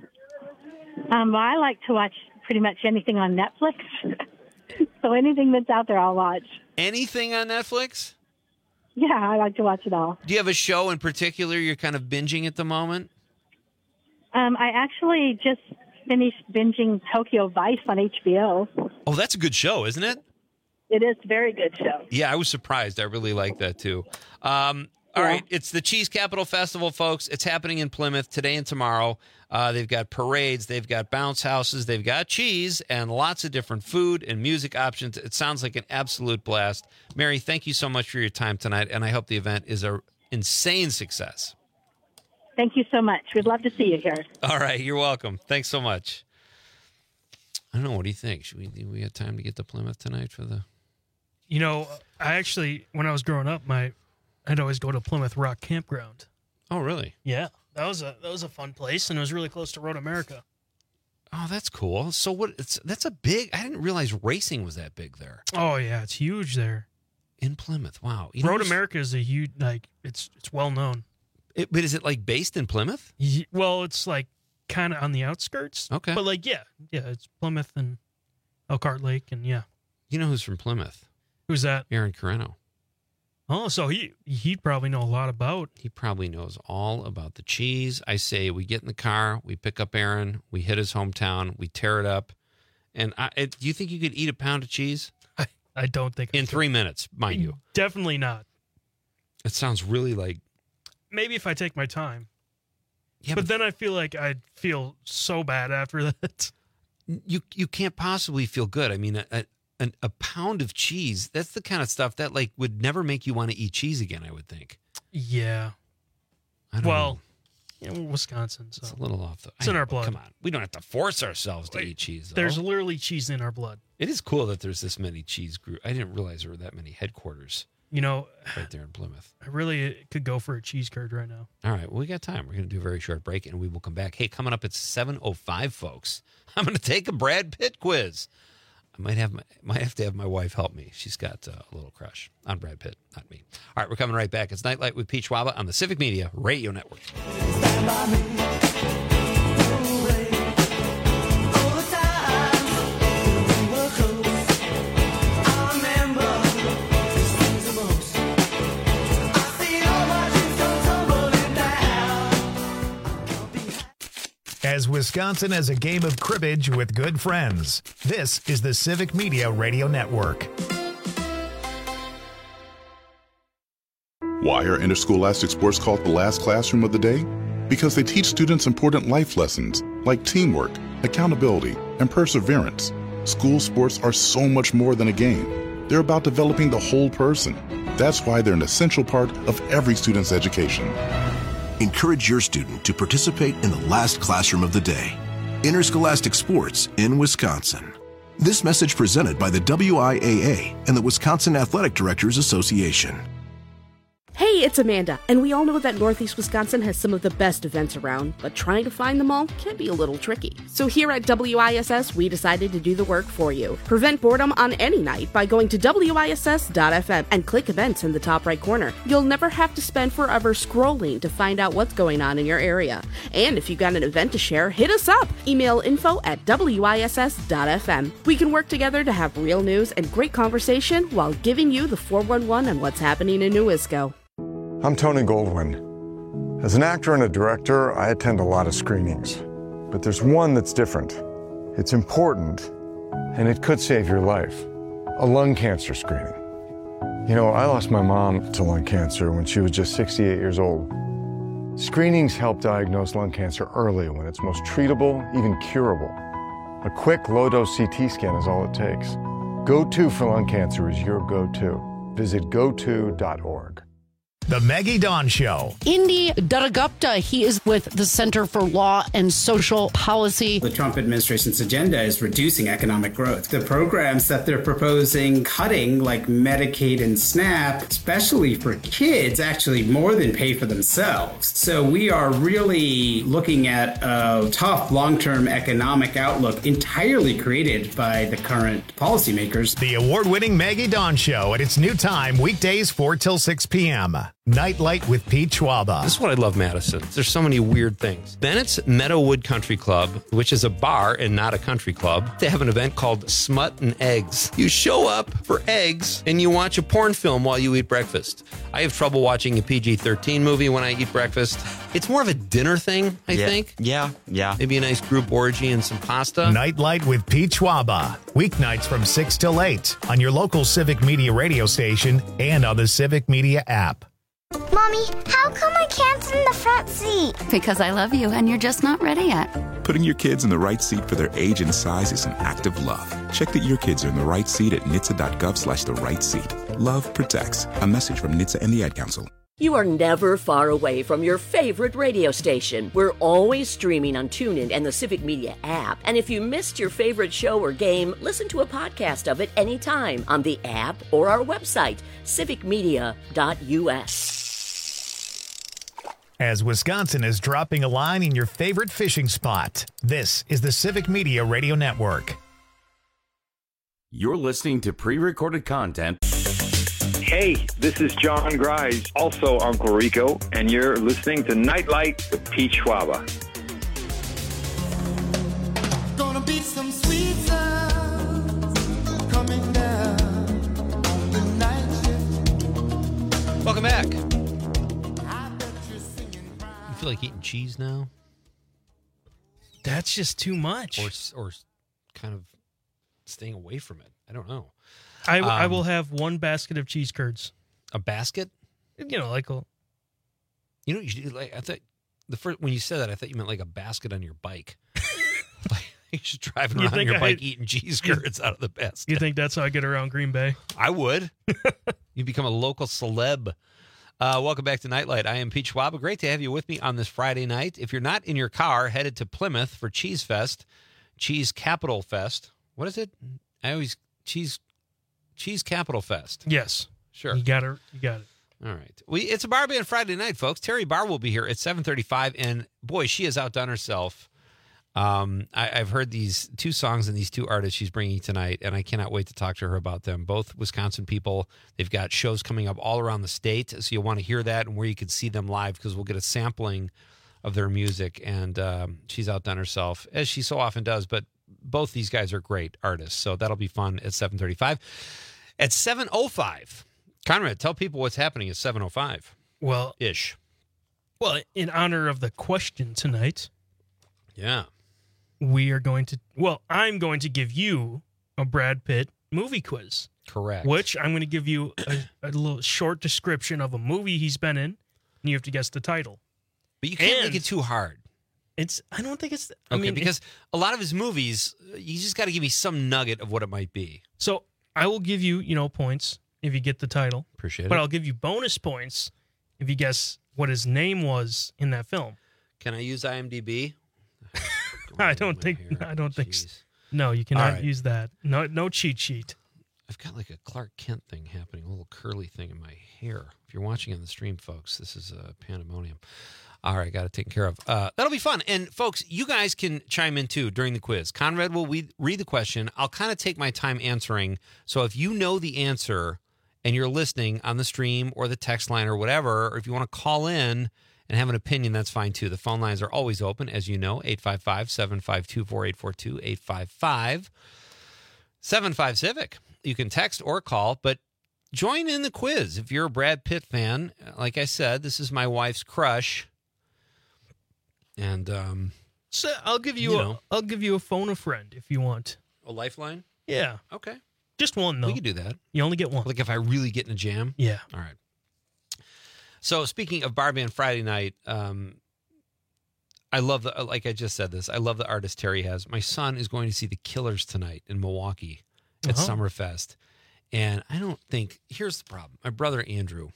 Well, I like to watch pretty much anything on Netflix. So anything that's out there, I'll watch. Anything on Netflix? Yeah, I like to watch it all. Do you have a show in particular you're kind of binging at the moment? I actually just finished binging Tokyo Vice on HBO. Oh, that's a good show, isn't it? It is a very good show. Yeah, I was surprised. I really like that, too. All right, it's the Cheese Capital Festival, folks. It's happening in Plymouth today and tomorrow. They've got parades, they've got bounce houses, they've got cheese, and lots of different food and music options. It sounds like an absolute blast. Mary, thank you so much for your time tonight, and I hope the event is an insane success. Thank you so much. We'd love to see you here. All right, you're welcome. Thanks so much. I don't know, what do you think? Should we have time to get to Plymouth tonight for the... You know, I actually, when I was growing up, I'd always go to Plymouth Rock Campground. Oh, really? Yeah, that was a fun place, and it was really close to Road America. Oh, that's cool. So that's a big. I didn't realize racing was that big there. Oh yeah, it's huge there in Plymouth. Wow, Road America is a huge it's well known. But is it based in Plymouth? Well, it's kind of on the outskirts. Okay, but yeah, it's Plymouth and Elkhart Lake, and yeah. You know who's from Plymouth? Who's that? Aaron Carreno. Oh, so he'd probably know a lot about. He probably knows all about the cheese. I say we get in the car, we pick up Aaron, we hit his hometown, we tear it up. And do you think you could eat a pound of cheese? I don't think. In 3 minutes, mind you. Definitely not. It sounds really like. Maybe if I take my time. Yeah, but then I feel like I'd feel so bad after that. You can't possibly feel good. I mean, a pound of cheese, that's the kind of stuff that would never make you want to eat cheese again, I would think. Yeah. I don't know. We're Wisconsin, so it's a little off it's in our blood. Come on. We don't have to force ourselves to eat cheese, though. There's literally cheese in our blood. It is cool that there's this many cheese groups. I didn't realize there were that many headquarters. Right there in Plymouth. I really could go for a cheese curd right now. All right, well, we got time. We're going to do a very short break, and we will come back. Hey, coming up at 7:05, folks, I'm going to take a Brad Pitt quiz. I might have to have my wife help me. She's got a little crush on Brad Pitt, not me. All right, we're coming right back. It's Nightlight with Pete Schwaba on the Civic Media Radio Network. As Wisconsin as a game of cribbage with good friends. This is the Civic Media Radio Network. Why are interscholastic sports called the last classroom of the day? Because they teach students important life lessons like teamwork, accountability, and perseverance. School sports are so much more than a game. They're about developing the whole person. That's why they're an essential part of every student's education. Encourage your student to participate in the last classroom of the day. Interscholastic sports in Wisconsin. This message presented by the WIAA and the Wisconsin Athletic Directors Association. Hey, it's Amanda, and we all know that Northeast Wisconsin has some of the best events around, but trying to find them all can be a little tricky. So here at WISS, we decided to do the work for you. Prevent boredom on any night by going to WISS.FM and click events in the top right corner. You'll never have to spend forever scrolling to find out what's going on in your area. And if you've got an event to share, hit us up. Email info@WISS.FM. We can work together to have real news and great conversation while giving you the 411 on what's happening in New Isco. I'm Tony Goldwyn. As an actor and a director, I attend a lot of screenings. But there's one that's different. It's important, and it could save your life. A lung cancer screening. You know, I lost my mom to lung cancer when she was just 68 years old. Screenings help diagnose lung cancer early when it's most treatable, even curable. A quick, low-dose CT scan is all it takes. Go-To for lung cancer is your go-to. Visit goto.org. The Maggie Dawn Show. Indy Dadagupta, he is with the Center for Law and Social Policy. The Trump administration's agenda is reducing economic growth. The programs that they're proposing cutting, like Medicaid and SNAP, especially for kids, actually more than pay for themselves. So we are really looking at a tough long-term economic outlook entirely created by the current policymakers. The award-winning Maggie Dawn Show at its new time, weekdays 4 till 6 p.m. Nightlight with Pete Schwaba. This is what I love, Madison. There's so many weird things. Bennett's Meadowood Country Club, which is a bar and not a country club, they have an event called Smut and Eggs. You show up for eggs and you watch a porn film while you eat breakfast. I have trouble watching a PG-13 movie when I eat breakfast. It's more of a dinner thing, I think. Yeah. Maybe a nice group orgy and some pasta. Nightlight with Pete Schwaba. Weeknights from 6 till 8 on your local Civic Media radio station and on the Civic Media app. Mommy, how come I can't sit in the front seat? Because I love you and you're just not ready yet. Putting your kids in the right seat for their age and size is an act of love. Check that your kids are in the right seat at nhtsa.gov/the right seat. Love protects. A message from NHTSA and the Ad Council. You are never far away from your favorite radio station. We're always streaming on TuneIn and the Civic Media app. And if you missed your favorite show or game, listen to a podcast of it anytime on the app or our website, civicmedia.us. As Wisconsin is dropping a line in your favorite fishing spot, this is the Civic Media Radio Network. You're listening to pre-recorded content. Hey, this is John Grise, also Uncle Rico, and you're listening to Nightlight with Pete Schwaba. Gonna be some sweet sounds coming down on the night shift. Welcome back. You feel like eating cheese now? That's just too much. Or kind of staying away from it. I don't know. I will have one basket of cheese curds. A basket? You know, like a... You know, I thought when you said that, I thought you meant like a basket on your bike. Like you're just driving around on your bike eating cheese curds out of the basket. You think that's how I get around Green Bay? I would. You become a local celeb. Welcome back to Nightlight. I am Pete Schwaba. Great to have you with me on this Friday night. If you're not in your car, headed to Plymouth for Cheese Fest, Cheese Capital Fest. What is it? Cheese Capital Fest. Yes. Sure. You got it. All right. It's a Bar Band Friday night, folks. Terry Barr will be here at 7:35, and boy, she has outdone herself. I've heard these two songs and these two artists she's bringing tonight, and I cannot wait to talk to her about them. Both Wisconsin people. They've got shows coming up all around the state, so you'll want to hear that and where you can see them live because we'll get a sampling of their music, and she's outdone herself, as she so often does, but both these guys are great artists, so that'll be fun at 7:35. At 7:05, Conrad, tell people what's happening at 7:05. Well, in honor of the question tonight, yeah, I'm going to give you a Brad Pitt movie quiz. Correct. Which I'm going to give you a little short description of a movie he's been in, and you have to guess the title. But you can't make it too hard. I don't think it's... because a lot of his movies, you just got to give me some nugget of what it might be. So I will give you, points if you get the title. Appreciate it. But I'll give you bonus points if you guess what his name was in that film. Can I use IMDb? I don't think so. No, you cannot use that. No cheat sheet. I've got like a Clark Kent thing happening, a little curly thing in my hair. If you're watching on the stream, folks, this is pandemonium. All right, got it taken care of. That'll be fun. And, folks, you guys can chime in, too, during the quiz. Conrad will read the question. I'll kind of take my time answering. So if you know the answer and you're listening on the stream or the text line or whatever, or if you want to call in and have an opinion, that's fine, too. The phone lines are always open, as you know, 855-752-4842, 855-75-CIVIC. You can text or call, but join in the quiz. If you're a Brad Pitt fan, like I said, this is my wife's crush. And so I'll give you I'll give you a phone a friend if you want. A lifeline? Yeah. Okay. Just one though. We can do that. You only get one. Like if I really get in a jam? Yeah. All right. So speaking of Bar Band Friday night, I love like I just said this, I love the artist Terry has. My son is going to see the Killers tonight in Milwaukee at Summerfest. And I don't think, here's the problem. My brother Andrew,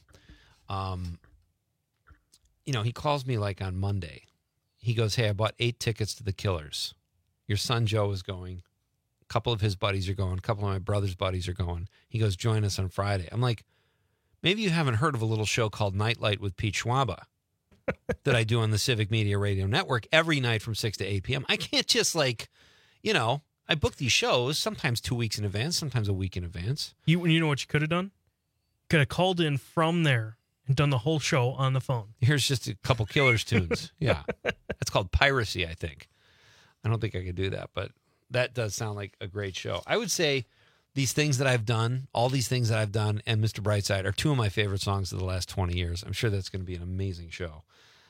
he calls me like on Monday. He goes, hey, I bought 8 tickets to the Killers. Your son Joe is going. A couple of his buddies are going. A couple of my brother's buddies are going. He goes, join us on Friday. I'm like, maybe you haven't heard of a little show called Nightlight with Pete Schwaba that I do on the Civic Media Radio Network every night from 6 to 8 p.m. I can't just I book these shows sometimes 2 weeks in advance, sometimes a week in advance. You know what you could have done? Could have called in from there and done the whole show on the phone. Here's just a couple Killers tunes. Yeah. That's called piracy, I think. I don't think I could do that, but that does sound like a great show. I would say these things that I've done, all these things that I've done, and Mr. Brightside are 2 of my favorite songs of the last 20 years. I'm sure that's going to be an amazing show.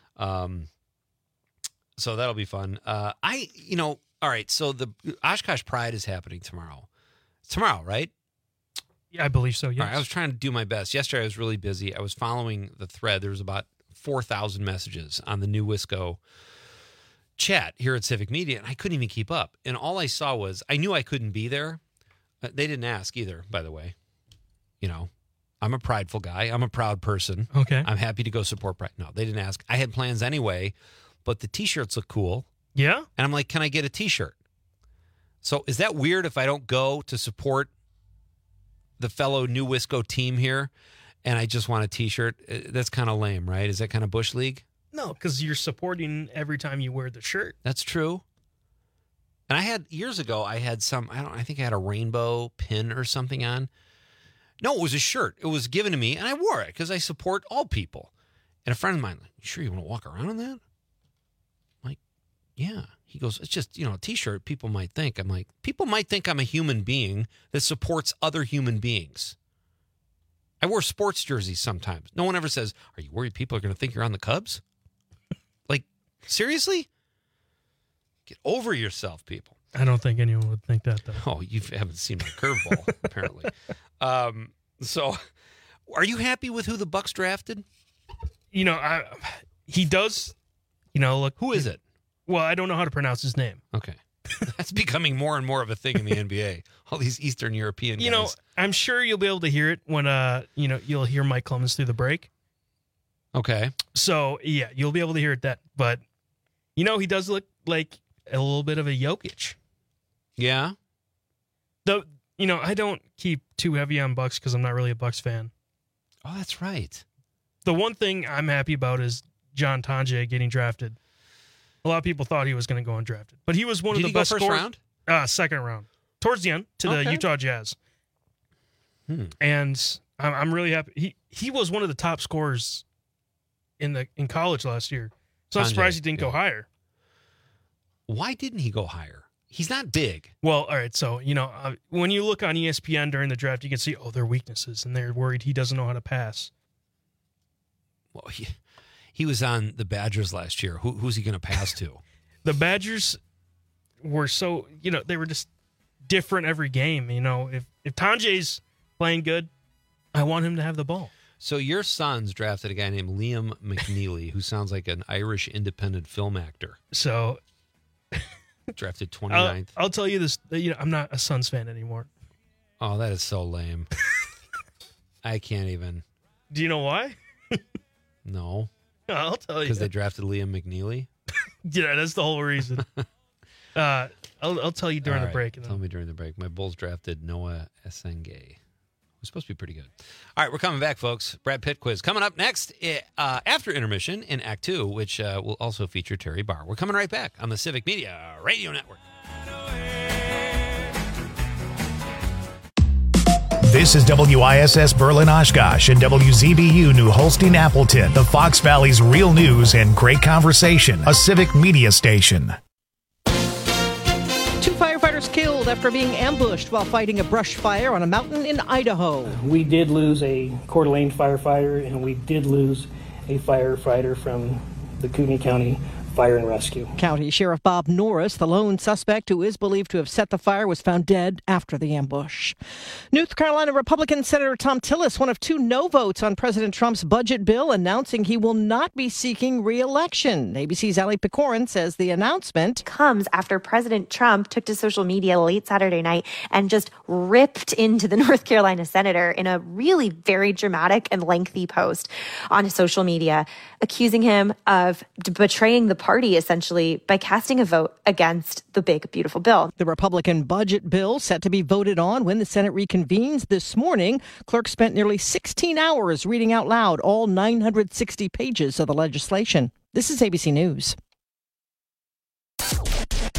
So that'll be fun. All right, so the Oshkosh Pride is happening tomorrow. It's tomorrow, right? Yeah, I believe so, yes. All right, I was trying to do my best. Yesterday I was really busy. I was following the thread. There was about 4,000 messages on the New Wisco chat here at Civic Media, and I couldn't even keep up. And all I saw was, I knew I couldn't be there. They didn't ask either, by the way. I'm a prideful guy. I'm a proud person. Okay. I'm happy to go support Pride. No, they didn't ask. I had plans anyway, but the T-shirts look cool. Yeah? And I'm like, can I get a T-shirt? So is that weird if I don't go to support the fellow New Wisco team here and I just want a T-shirt? That's kind of lame, right? Is that kind of Bush League? No, because you're supporting every time you wear the shirt. That's true. And I had, years ago, I think I had a rainbow pin or something on. No, it was a shirt. It was given to me, and I wore it because I support all people. And a friend of mine, like, you sure you want to walk around in that? I'm like, yeah. He goes, it's just, a T-shirt people might think. I'm like, people might think I'm a human being that supports other human beings. I wear sports jerseys sometimes. No one ever says, are you worried people are going to think you're on the Cubs? Like, seriously? Get over yourself, people. I don't think anyone would think that, though. Oh, you haven't seen my curveball, apparently. So, are you happy with who the Bucks drafted? He does, look. Who is it? Well, I don't know how to pronounce his name. Okay. That's becoming more and more of a thing in the NBA. All these Eastern European guys. I'm sure you'll be able to hear it when, you'll hear Mike Clemens through the break. Okay. So, yeah, you'll be able to hear it that. But, he does look like a little bit of a Jokic. Yeah. Though, I don't keep too heavy on Bucks because I'm not really a Bucks fan. Oh, that's right. The one thing I'm happy about is John Tonje getting drafted. A lot of people thought he was going to go undrafted, but he was one of the best scorers. First round? Second round. Towards the end to the Utah Jazz. And I'm really happy. He was one of the top scorers in college last year. So I'm surprised he didn't go higher. Why didn't he go higher? He's not big. Well, all right. So, when you look on ESPN during the draft, you can see, their weaknesses, and they're worried he doesn't know how to pass. Well, he was on the Badgers last year. Who's he going to pass to? The Badgers were so, they were just different every game. If Tonje's playing good, I want him to have the ball. So your son's drafted a guy named Liam McNeely, who sounds like an Irish independent film actor. So drafted 29th. I'll tell you this, I'm not a Suns fan anymore. Oh, that is so lame. I can't even. Do you know why? No. I'll tell you. Because they drafted Liam McNeely? Yeah, that's the whole reason. I'll tell you during All the break. right, tell me during the break. My Bulls drafted Noah Esenge. It was supposed to be pretty good. All right, we're coming back, folks. Brad Pitt quiz coming up next after intermission in Act 2, which will also feature Terry Barr. We're coming right back on the Civic Media Radio Network. This is WISS Berlin Oshkosh and WZBU New Holstein Appleton, the Fox Valley's real news and great conversation, a Civic Media station. 2 firefighters killed after being ambushed while fighting a brush fire on a mountain in Idaho. We did lose a Coeur d'Alene firefighter, and we did lose a firefighter from the Kootenai County Fire and Rescue. County Sheriff Bob Norris, the lone suspect who is believed to have set the fire, was found dead after the ambush. North Carolina Republican Senator Thom Tillis, one of 2 no votes on President Trump's budget bill, announcing he will not be seeking re-election. ABC's Allie Pecorin says the announcement comes after President Trump took to social media late Saturday night and just ripped into the North Carolina senator in a really very dramatic and lengthy post on social media, accusing him of betraying the party, essentially, by casting a vote against the big, beautiful bill. The Republican budget bill set to be voted on when the Senate reconvenes this morning. Clerks spent nearly 16 hours reading out loud all 960 pages of the legislation. This is ABC News.